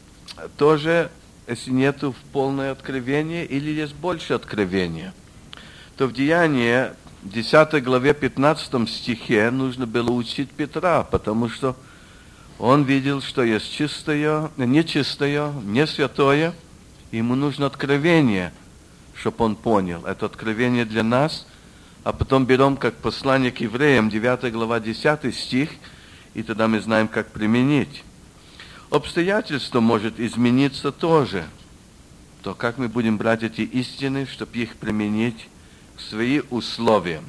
Тоже, если нету полное откровение или есть больше откровения, то в Деянии десятой главе пятнадцатом стихе нужно было учить Петра, потому что он видел, что есть чистое, нечистое, не святое, ему нужно откровение, чтобы он понял. Это откровение для нас, а потом берем как послание к евреям, девятая глава, десятый стих, и тогда мы знаем, как применить. Обстоятельства может измениться тоже. То как мы будем брать эти истины, чтобы их применить к своим условиям.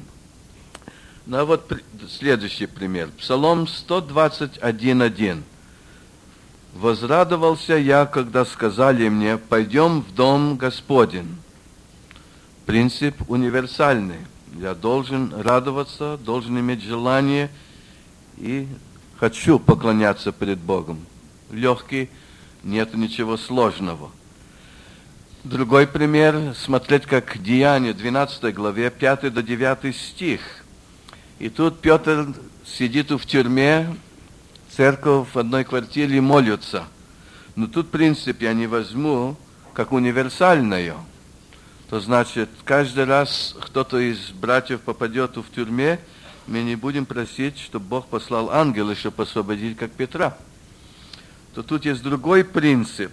Ну а вот следующий пример. Псалом сто двадцать один один. «Возрадовался я, когда сказали мне, пойдем в дом Господень». Принцип универсальный. Я должен радоваться, должен иметь желание и хочу поклоняться перед Богом. Легкий, нет ничего сложного. Другой пример, смотреть как Деяния, двенадцатой главе, пятый до девятый стих. И тут Петр сидит в тюрьме, церковь в одной квартире и молится. Но тут принцип я не возьму как универсальное. То значит, каждый раз кто-то из братьев попадет в тюрьме, мы не будем просить, чтобы Бог послал ангела, чтобы освободить, как Петра. То тут есть другой принцип.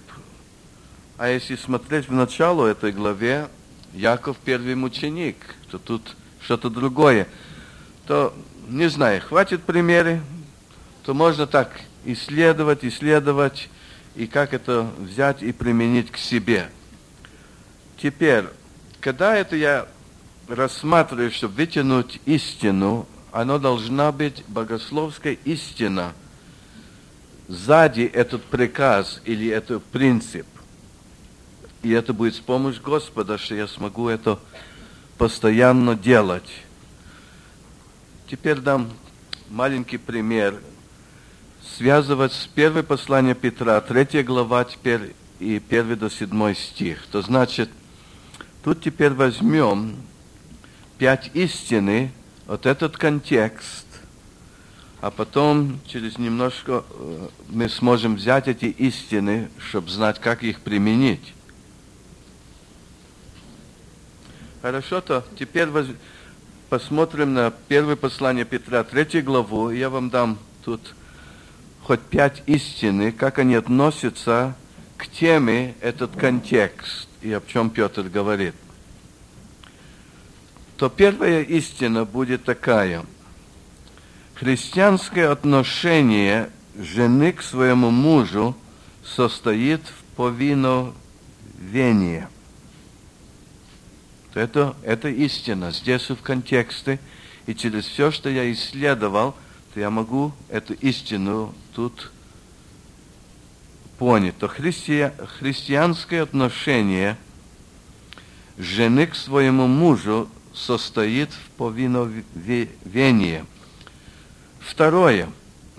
А если смотреть в начало этой главе, Яков первый мученик, то тут что-то другое. То, не знаю, хватит примеры, то можно так исследовать, исследовать, и как это взять и применить к себе. Теперь, когда это я рассматриваю, чтобы вытянуть истину, она должна быть богословская истина. сзади этот приказ или этот принцип. И это будет с помощью Господа, что я смогу это постоянно делать. Теперь дам маленький пример. Связывать с первым посланием Петра, третья глава теперь и первый до седьмой стих. То значит, тут теперь возьмем пять истины, вот этот контекст, а потом через немножко мы сможем взять эти истины, чтобы знать, как их применить. Хорошо, то теперь воз... посмотрим на первое послание Петра, третью главу. Я вам дам тут хоть пять истины, как они относятся к теме, этот контекст, и о чем Петр говорит. То первая истина будет такая. Христианское отношение жены к своему мужу состоит в повиновении. Это, это истина. Здесь в контексте, и через все, что я исследовал, то я могу эту истину тут понять. То христи, христианское отношение жены к своему мужу состоит в повиновении. Второе.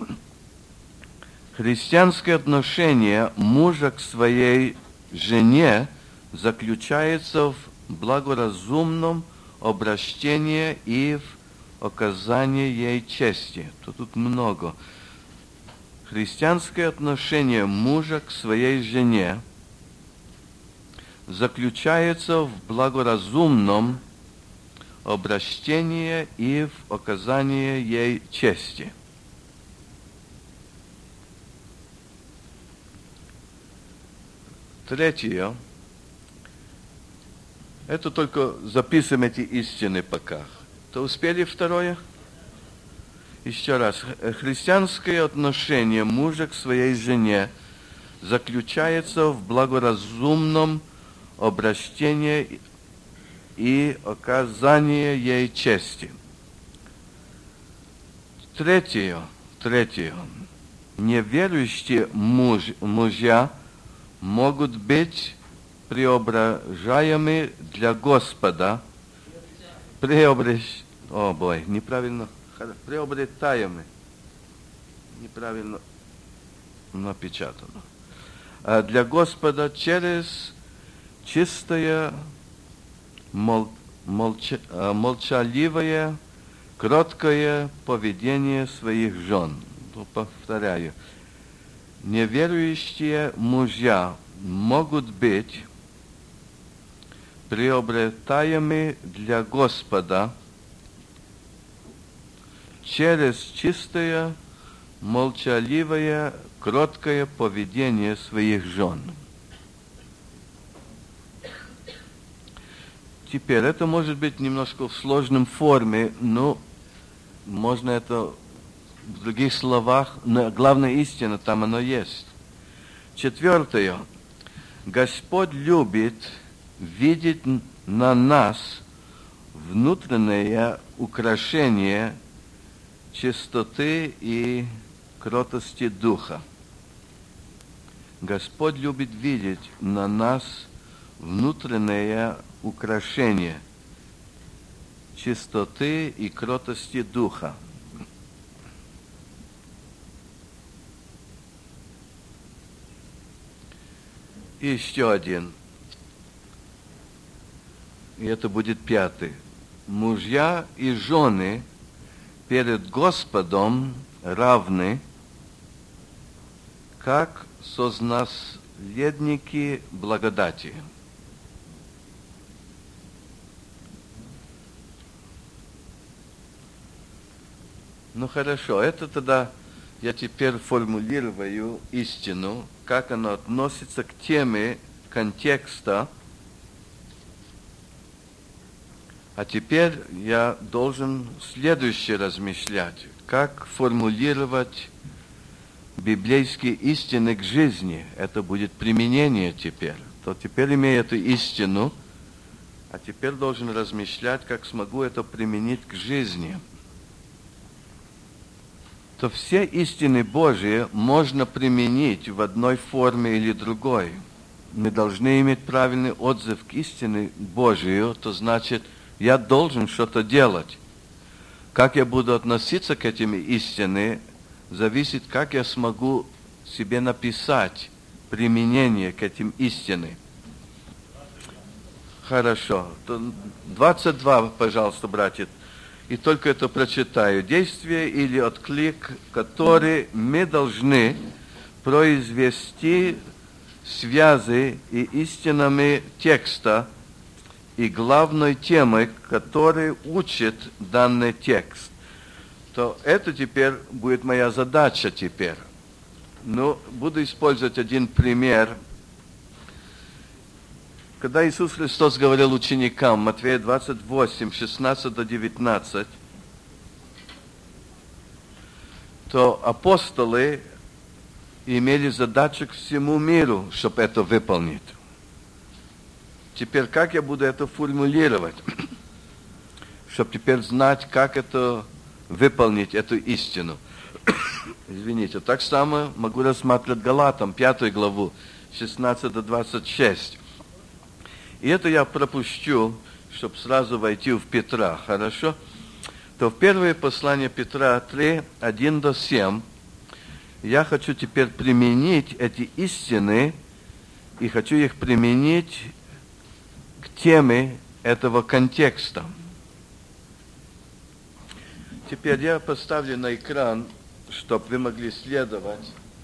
Христианское отношение мужа к своей жене заключается в благоразумном обращении и в оказании ей чести. То тут много. Христианское отношение мужа к своей жене заключается в благоразумном обращении и в оказании ей чести. Третье. Это только записываем эти истины пока. То успели второе? Еще раз. Христианское отношение мужа к своей жене заключается в благоразумном обращении и оказании ей чести. Третье. Третье. Неверующие муж, мужья могут быть преображаемы для Господа, преобращ... О, бой, неправильно, приобретаемы, неправильно напечатано. А для Господа через чистое, мол... молча... молчаливое, кроткое поведение своих жен. Повторяю. Неверующие мужья могут быть приобретаемы для Господа через чистое, молчаливое, кроткое поведение своих жен. Теперь, это может быть немножко в сложном форме, но можно это в других словах, но главная истина там оно есть. Четвертое. Господь любит видеть на нас внутреннее украшение чистоты и кротости духа. Господь любит видеть на нас внутреннее украшение чистоты и кротости духа. И еще один. И это будет пятый. Мужья и жены перед Господом равны, как сознаследники благодати. Ну хорошо, это тогда я теперь формулирую истину, как она относится к теме контекста. А теперь я должен следующее размышлять, как формулировать библейские истины к жизни. Это будет применение теперь. То теперь имею эту истину, а теперь должен размышлять, как смогу это применить к жизни. то все истины Божьи можно применить в одной форме или другой. Мы должны иметь правильный отзыв к истине Божию, то значит, я должен что-то делать. Как я буду относиться к этим истинам, зависит, как я смогу себе написать применение к этим истинам. Хорошо. двадцать два, пожалуйста, братья. И только это прочитаю. Действие или отклик, который мы должны произвести связи и истинами текста и главной темой, которой учит данный текст. То это теперь будет моя задача теперь. Ну, буду использовать один пример. Когда Иисус Христос говорил ученикам, Матфея двадцать восемь, шестнадцать до девятнадцать, то апостолы имели задачу к всему миру, чтобы это выполнить. Теперь, как я буду это формулировать? Чтобы теперь знать, как это выполнить, эту истину. Извините, так само могу рассматривать Галатам, пятую главу, шестнадцать до двадцать шесть. И это я пропущу, чтобы сразу войти в Петра, хорошо? То в первое послание Петра три, один до семь, я хочу теперь применить эти истины, и хочу их применить к теме этого контекста. Теперь я поставлю на экран, чтобы вы могли следовать.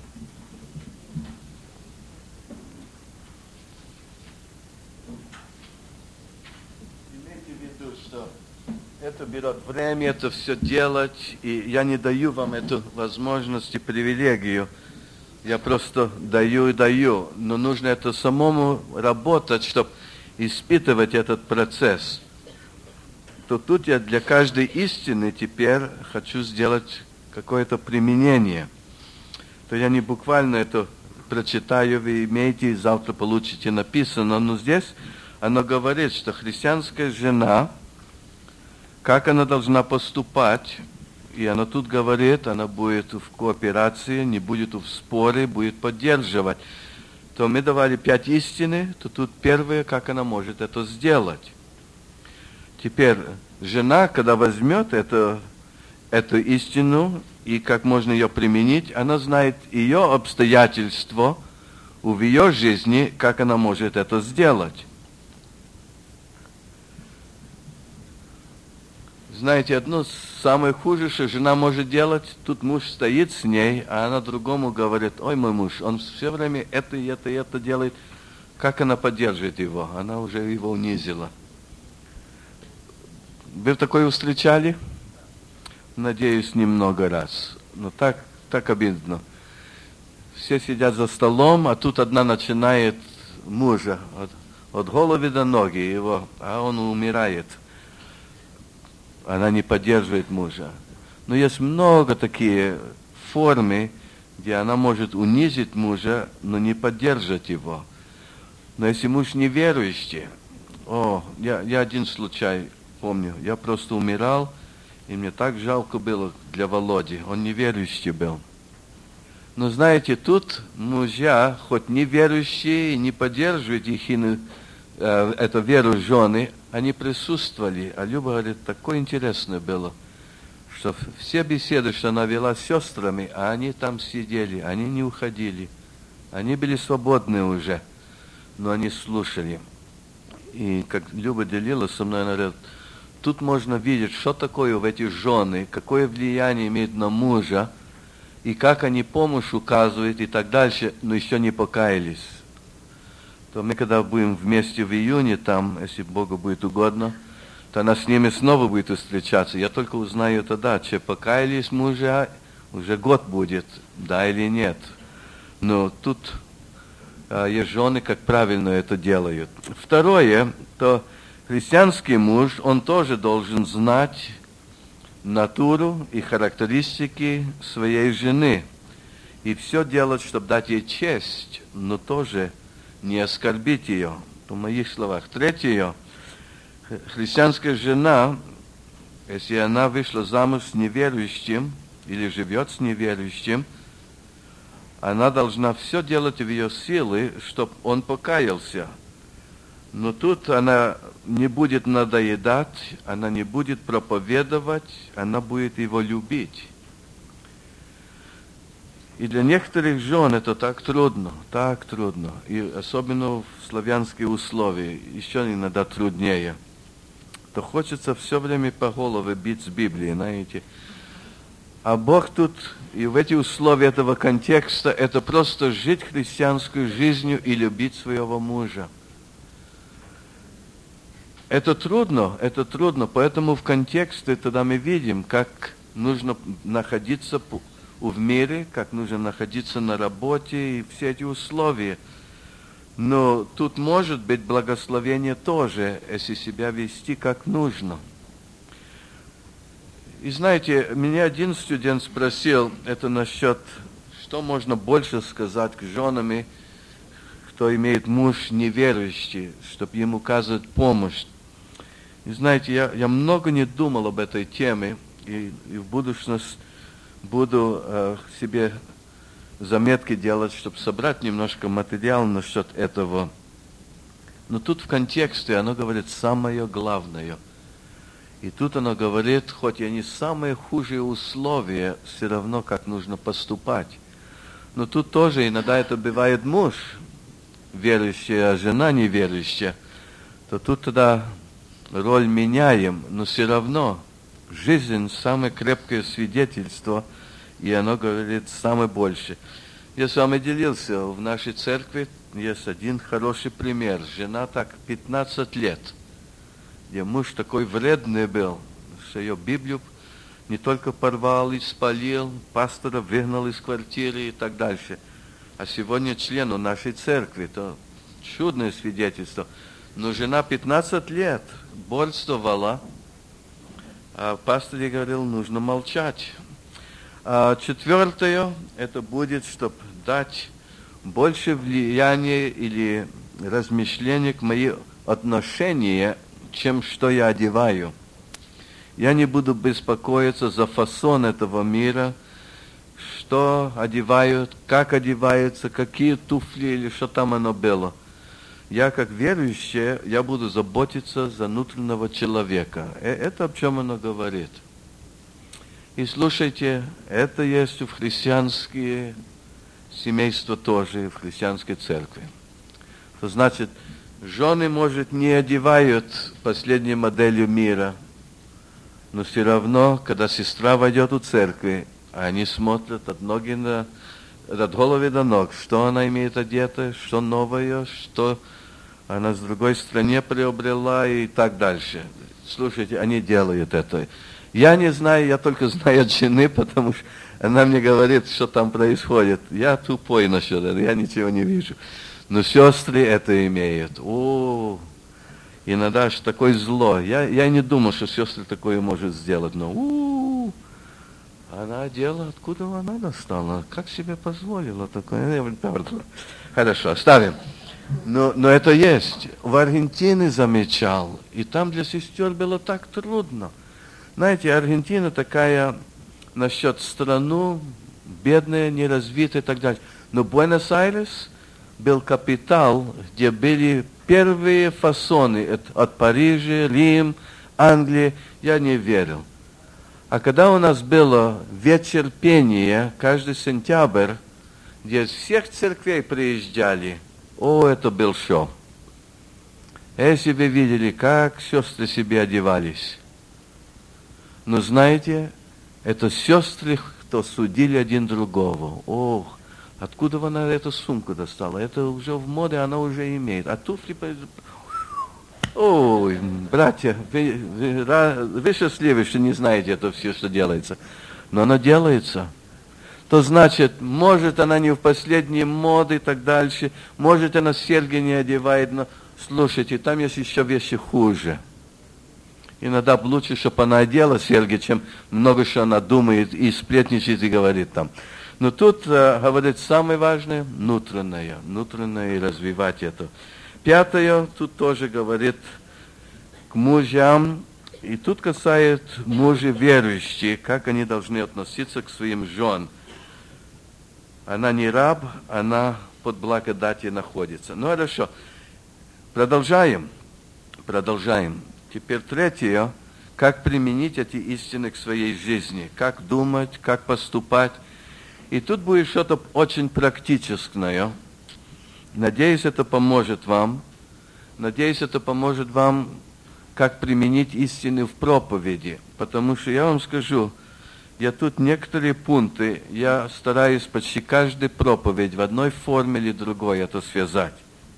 Это берет время, это все делать, и я не даю вам эту возможность и привилегию. Я просто даю и даю. Но нужно это самому работать, чтобы испытывать этот процесс. То тут я для каждой истины теперь хочу сделать какое-то применение. То я не буквально это прочитаю, вы имеете, и завтра получите написано. Но здесь оно говорит, что христианская жена, как она должна поступать, и она тут говорит, она будет в кооперации, не будет в споре, будет поддерживать. То мы давали пять истины, то тут первое, как она может это сделать. Теперь жена, когда возьмет это, эту истину, и как можно ее применить, она знает ее обстоятельства в ее жизни, как она может это сделать. Знаете, одно самое хуже, что жена может делать, тут муж стоит с ней, а она другому говорит, ой, мой муж, он все время это и это и это делает. Как она поддерживает его? Она уже его унизила. Вы такое встречали? Надеюсь, немного раз. Но так, так обидно. Все сидят за столом, а тут одна начинает мужа от, от головы до ноги его, а он умирает. Она не поддерживает мужа. Но есть много таких форм, где она может унизить мужа, но не поддержать его. Но если муж неверующий, о, я, я один случай помню, я просто умирал, и мне так жалко было для Володи, он неверующий был. Но знаете, тут мужья, хоть неверующие и не поддерживают их, э, эту веру жены, они присутствовали, а Люба говорит, такое интересное было, что все беседы, что она вела с сестрами, а они там сидели, они не уходили. Они были свободны уже, но они слушали. И как Люба делилась со мной, она говорит, тут можно видеть, что такое в эти жены, какое влияние имеет на мужа, и как они помощь указывают и так дальше, но еще не покаялись. То мы, когда будем вместе в июне, там, если Богу будет угодно, то она с ними снова будет встречаться. Я только узнаю тогда, че покаялись мужа, уже год будет, да или нет. Но тут а, есть жены, как правильно это делают. Второе, то христианский муж, он тоже должен знать натуру и характеристики своей жены. И все делать, чтобы дать ей честь, но тоже не оскорбить ее, в моих словах. Третье, христианская жена, если она вышла замуж с неверующим, или живет с неверующим, она должна все делать в ее силы, чтобы он покаялся. Но тут она не будет надоедать, она не будет проповедовать, она будет его любить. И для некоторых жен это так трудно, так трудно. И особенно в славянских условиях, еще иногда труднее. То хочется все время по голове бить с Библией, знаете. А Бог тут, и в эти условия этого контекста, это просто жить христианской жизнью и любить своего мужа. Это трудно, это трудно, поэтому в контексте тогда мы видим, как нужно находиться в мире, как нужно находиться на работе и все эти условия. Но тут может быть благословение тоже, если себя вести как нужно. И знаете, меня один студент спросил, это насчет, что можно больше сказать к женам, кто имеет муж неверующий, чтобы ему оказывать помощь. И знаете, я, я много не думал об этой теме, и, и в будущем буду э, себе заметки делать, чтобы собрать немножко материал насчет этого. Но тут в контексте оно говорит самое главное. И тут оно говорит, хоть и не самые худшие условия, все равно как нужно поступать. Но тут тоже иногда это бывает муж верующий, а жена неверующая. То тут тогда роль меняем, но все равно жизнь самое крепкое свидетельство, и оно говорит самое больше. Я с вами делился, в нашей церкви есть один хороший пример. Жена так пятнадцать лет, где муж такой вредный был, что ее Библию не только порвал и спалил, пастора выгнал из квартиры и так дальше. А сегодня члену нашей церкви, это чудное свидетельство. Но жена пятнадцать лет борствовала, а пастор ей говорил, нужно молчать. А четвертое, это будет, чтобы дать больше влияния или размышления к моим отношениям, чем что я одеваю. Я не буду беспокоиться за фасон этого мира, что одевают, как одеваются, какие туфли или что там оно было. Я, как верующий, я буду заботиться за внутреннего человека. Это о чем оно говорит. И слушайте, это есть в христианские семейства тоже, в христианской церкви. То значит, жены, может, не одевают последней моделью мира, но все равно, когда сестра войдет в церковь, они смотрят от ноги на, от головы до ног, что она имеет одето, что новое, что она с другой стране приобрела и так дальше. Слушайте, они делают это. Я не знаю, я только знаю от жены, потому что она мне говорит, что там происходит. Я тупой насчет этого, я ничего не вижу. Но сестры это имеют. О, иногда аж такое зло. Я, я не думал, что сестры такое может сделать, но у, она одела, откуда она достала? Как себе позволила такое? Хорошо, оставим. Но, но это есть. В Аргентине замечал, и там для сестер было так трудно. Знаете, Аргентина такая насчет страну, бедная, неразвитая и так далее. Но Буэнос-Айрес был капитал, где были первые фасоны от, от Парижа, Рим, Англии. Я не верил. А когда у нас было вечер пения, каждый сентябрь, где из всех церквей приезжали, о, это был шоу. Если вы видели, как сестры себе одевались. Но знаете, это сестры, кто судили один другого. Ох, откуда она эту сумку достала? Это уже в моде, она уже имеет. А туфли... Ой, братья, вы, вы, вы счастливы, что не знаете это все, что делается. Но оно делается. То значит, может, она не в последней моде и так дальше, может, она серьги не одевает, но слушайте, там есть еще вещи хуже. Иногда лучше, чтобы она одела серьги, чем много что она думает и сплетничает и говорит там. Но тут, э, говорит, самое важное, внутреннее, внутреннее и развивать это. Пятое, тут тоже говорит к мужьям И тут касает мужей верующих, как они должны относиться к своим женам. Она не раб, она под благодатью находится. Ну хорошо, продолжаем. Продолжаем. Теперь третье, как применить эти истины к своей жизни, как думать, как поступать. И тут будет что-то очень практическое. Надеюсь, это поможет вам. Надеюсь, это поможет вам, как применить истины в проповеди. Потому что я вам скажу, я тут некоторые пункты, я стараюсь почти каждую проповедь в одной форме или другой это связать.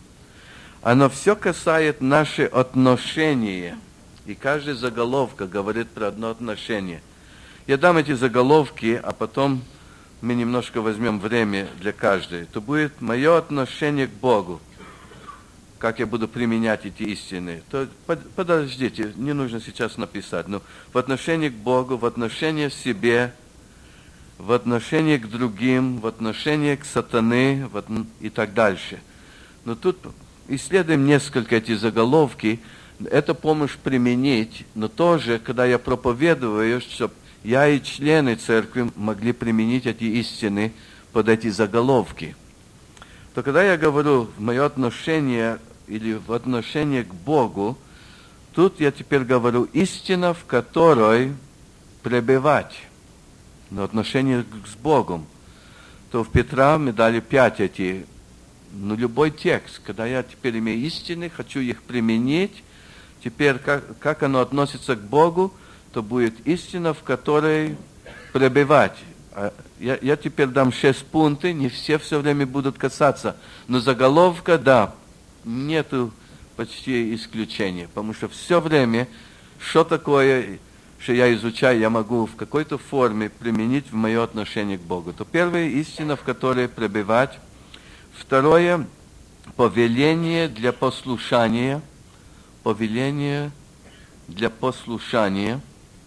Оно все касается наших отношений. И каждая заголовка говорит про одно отношение. Я дам эти заголовки, а потом мы немножко возьмем время для каждой. Это будет мое отношение к Богу. Как я буду применять эти истины. То, подождите, не нужно сейчас написать. Но в отношении к Богу, в отношении к себе, в отношении к другим, в отношении к сатане в, и так дальше. Но тут исследуем несколько эти заголовки. Это помощь применить, но тоже, когда я проповедую, чтобы я и члены церкви могли применить эти истины под эти заголовки. То когда я говорю в мое отношение или в отношении к Богу, тут я теперь говорю истина, в которой пребывать, но отношение с Богом. То в Петра мы дали пять эти, ну любой текст, когда я теперь имею истины, хочу их применить, теперь как, как оно относится к Богу, то будет истина, в которой пребывать. Я, я теперь дам шесть пунктов, не все все время будут касаться, но заголовка, да, нету почти исключения, потому что все время, что такое, что я изучаю, я могу в какой-то форме применить в мое отношение к Богу. То первая истина, в которой пребывать. Второе, повеление для послушания, повеление для послушания.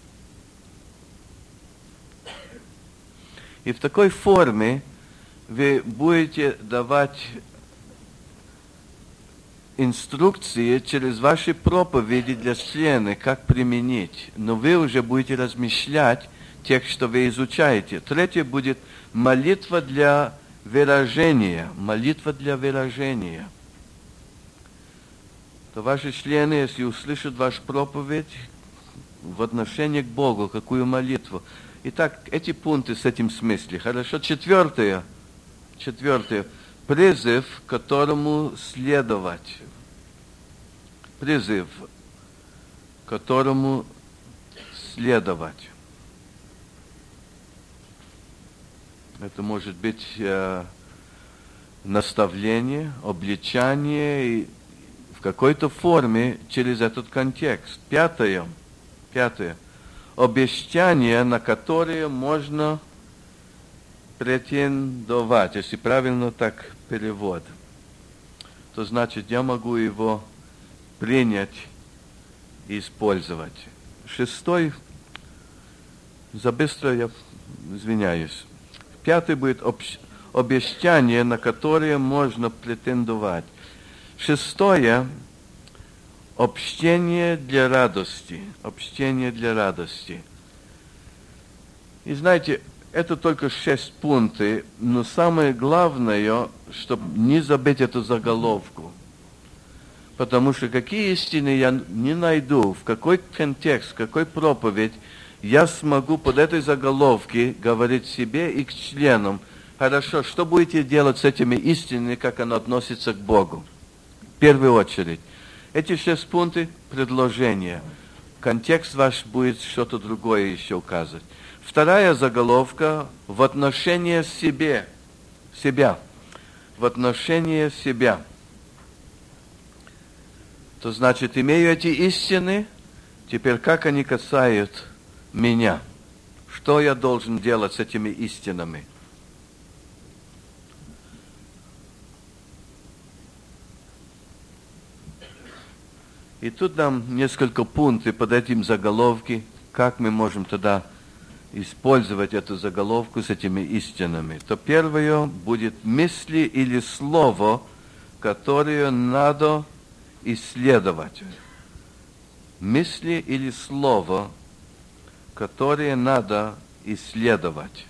И в такой форме вы будете давать инструкции через ваши проповеди для членов, как применить. Но вы уже будете размышлять тех, что вы изучаете. Третье будет молитва для выражения. Молитва для выражения. То ваши члены, если услышат вашу проповедь в отношении к Богу, какую молитву. Итак, эти пункты с этим смысле. Хорошо. Четвертое. Четвертое. Призыв, которому следовать. Призыв, которому следовать. Это может быть э, наставление, обличание и в какой-то форме через этот контекст. Пятое. Пятое. Обещания, на которые можно претендовать, если правильно так перевод, то значит, я могу его принять и использовать. Шестой, за быстро я извиняюсь. Пятый будет обещание, на которые можно претендовать. Шестое, общение для радости. Общение для радости. И знаете, это только шесть пунктов, но самое главное, чтобы не забыть эту заголовку. Потому что какие истины я не найду, в какой контекст, в какой проповедь, я смогу под этой заголовкой говорить себе и к членам. Хорошо, что будете делать с этими истинами, как оно относится к Богу? В первую очередь. Эти шесть пунктов – предложения. Контекст ваш будет что-то другое еще указывать. Вторая заголовка – в отношении себе, себя. В отношении себя. То значит, имею эти истины, теперь как они касаются меня? Что я должен делать с этими истинами? И тут нам несколько пунктов под этим заголовки, как мы можем тогда использовать эту заголовку с этими истинами. То первое будет мысли или слово, которое надо исследовать. мысли или слово, которые надо исследовать.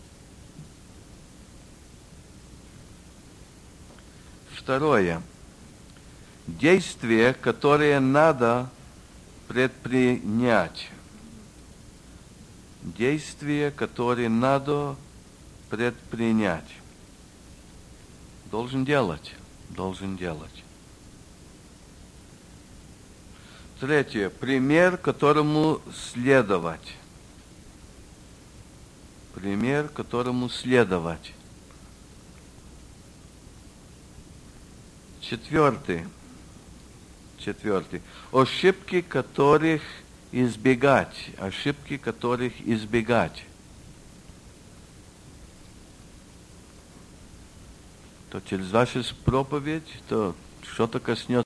Второе. Действия, которые надо предпринять. Действия, которые надо предпринять. Должен делать. Должен делать. Третье. Пример, которому следовать. Пример, которому следовать. Четвертый. Четвертый. Ошибки, которых избегать. Ошибки, которых избегать. То через вашу проповедь, то что-то коснется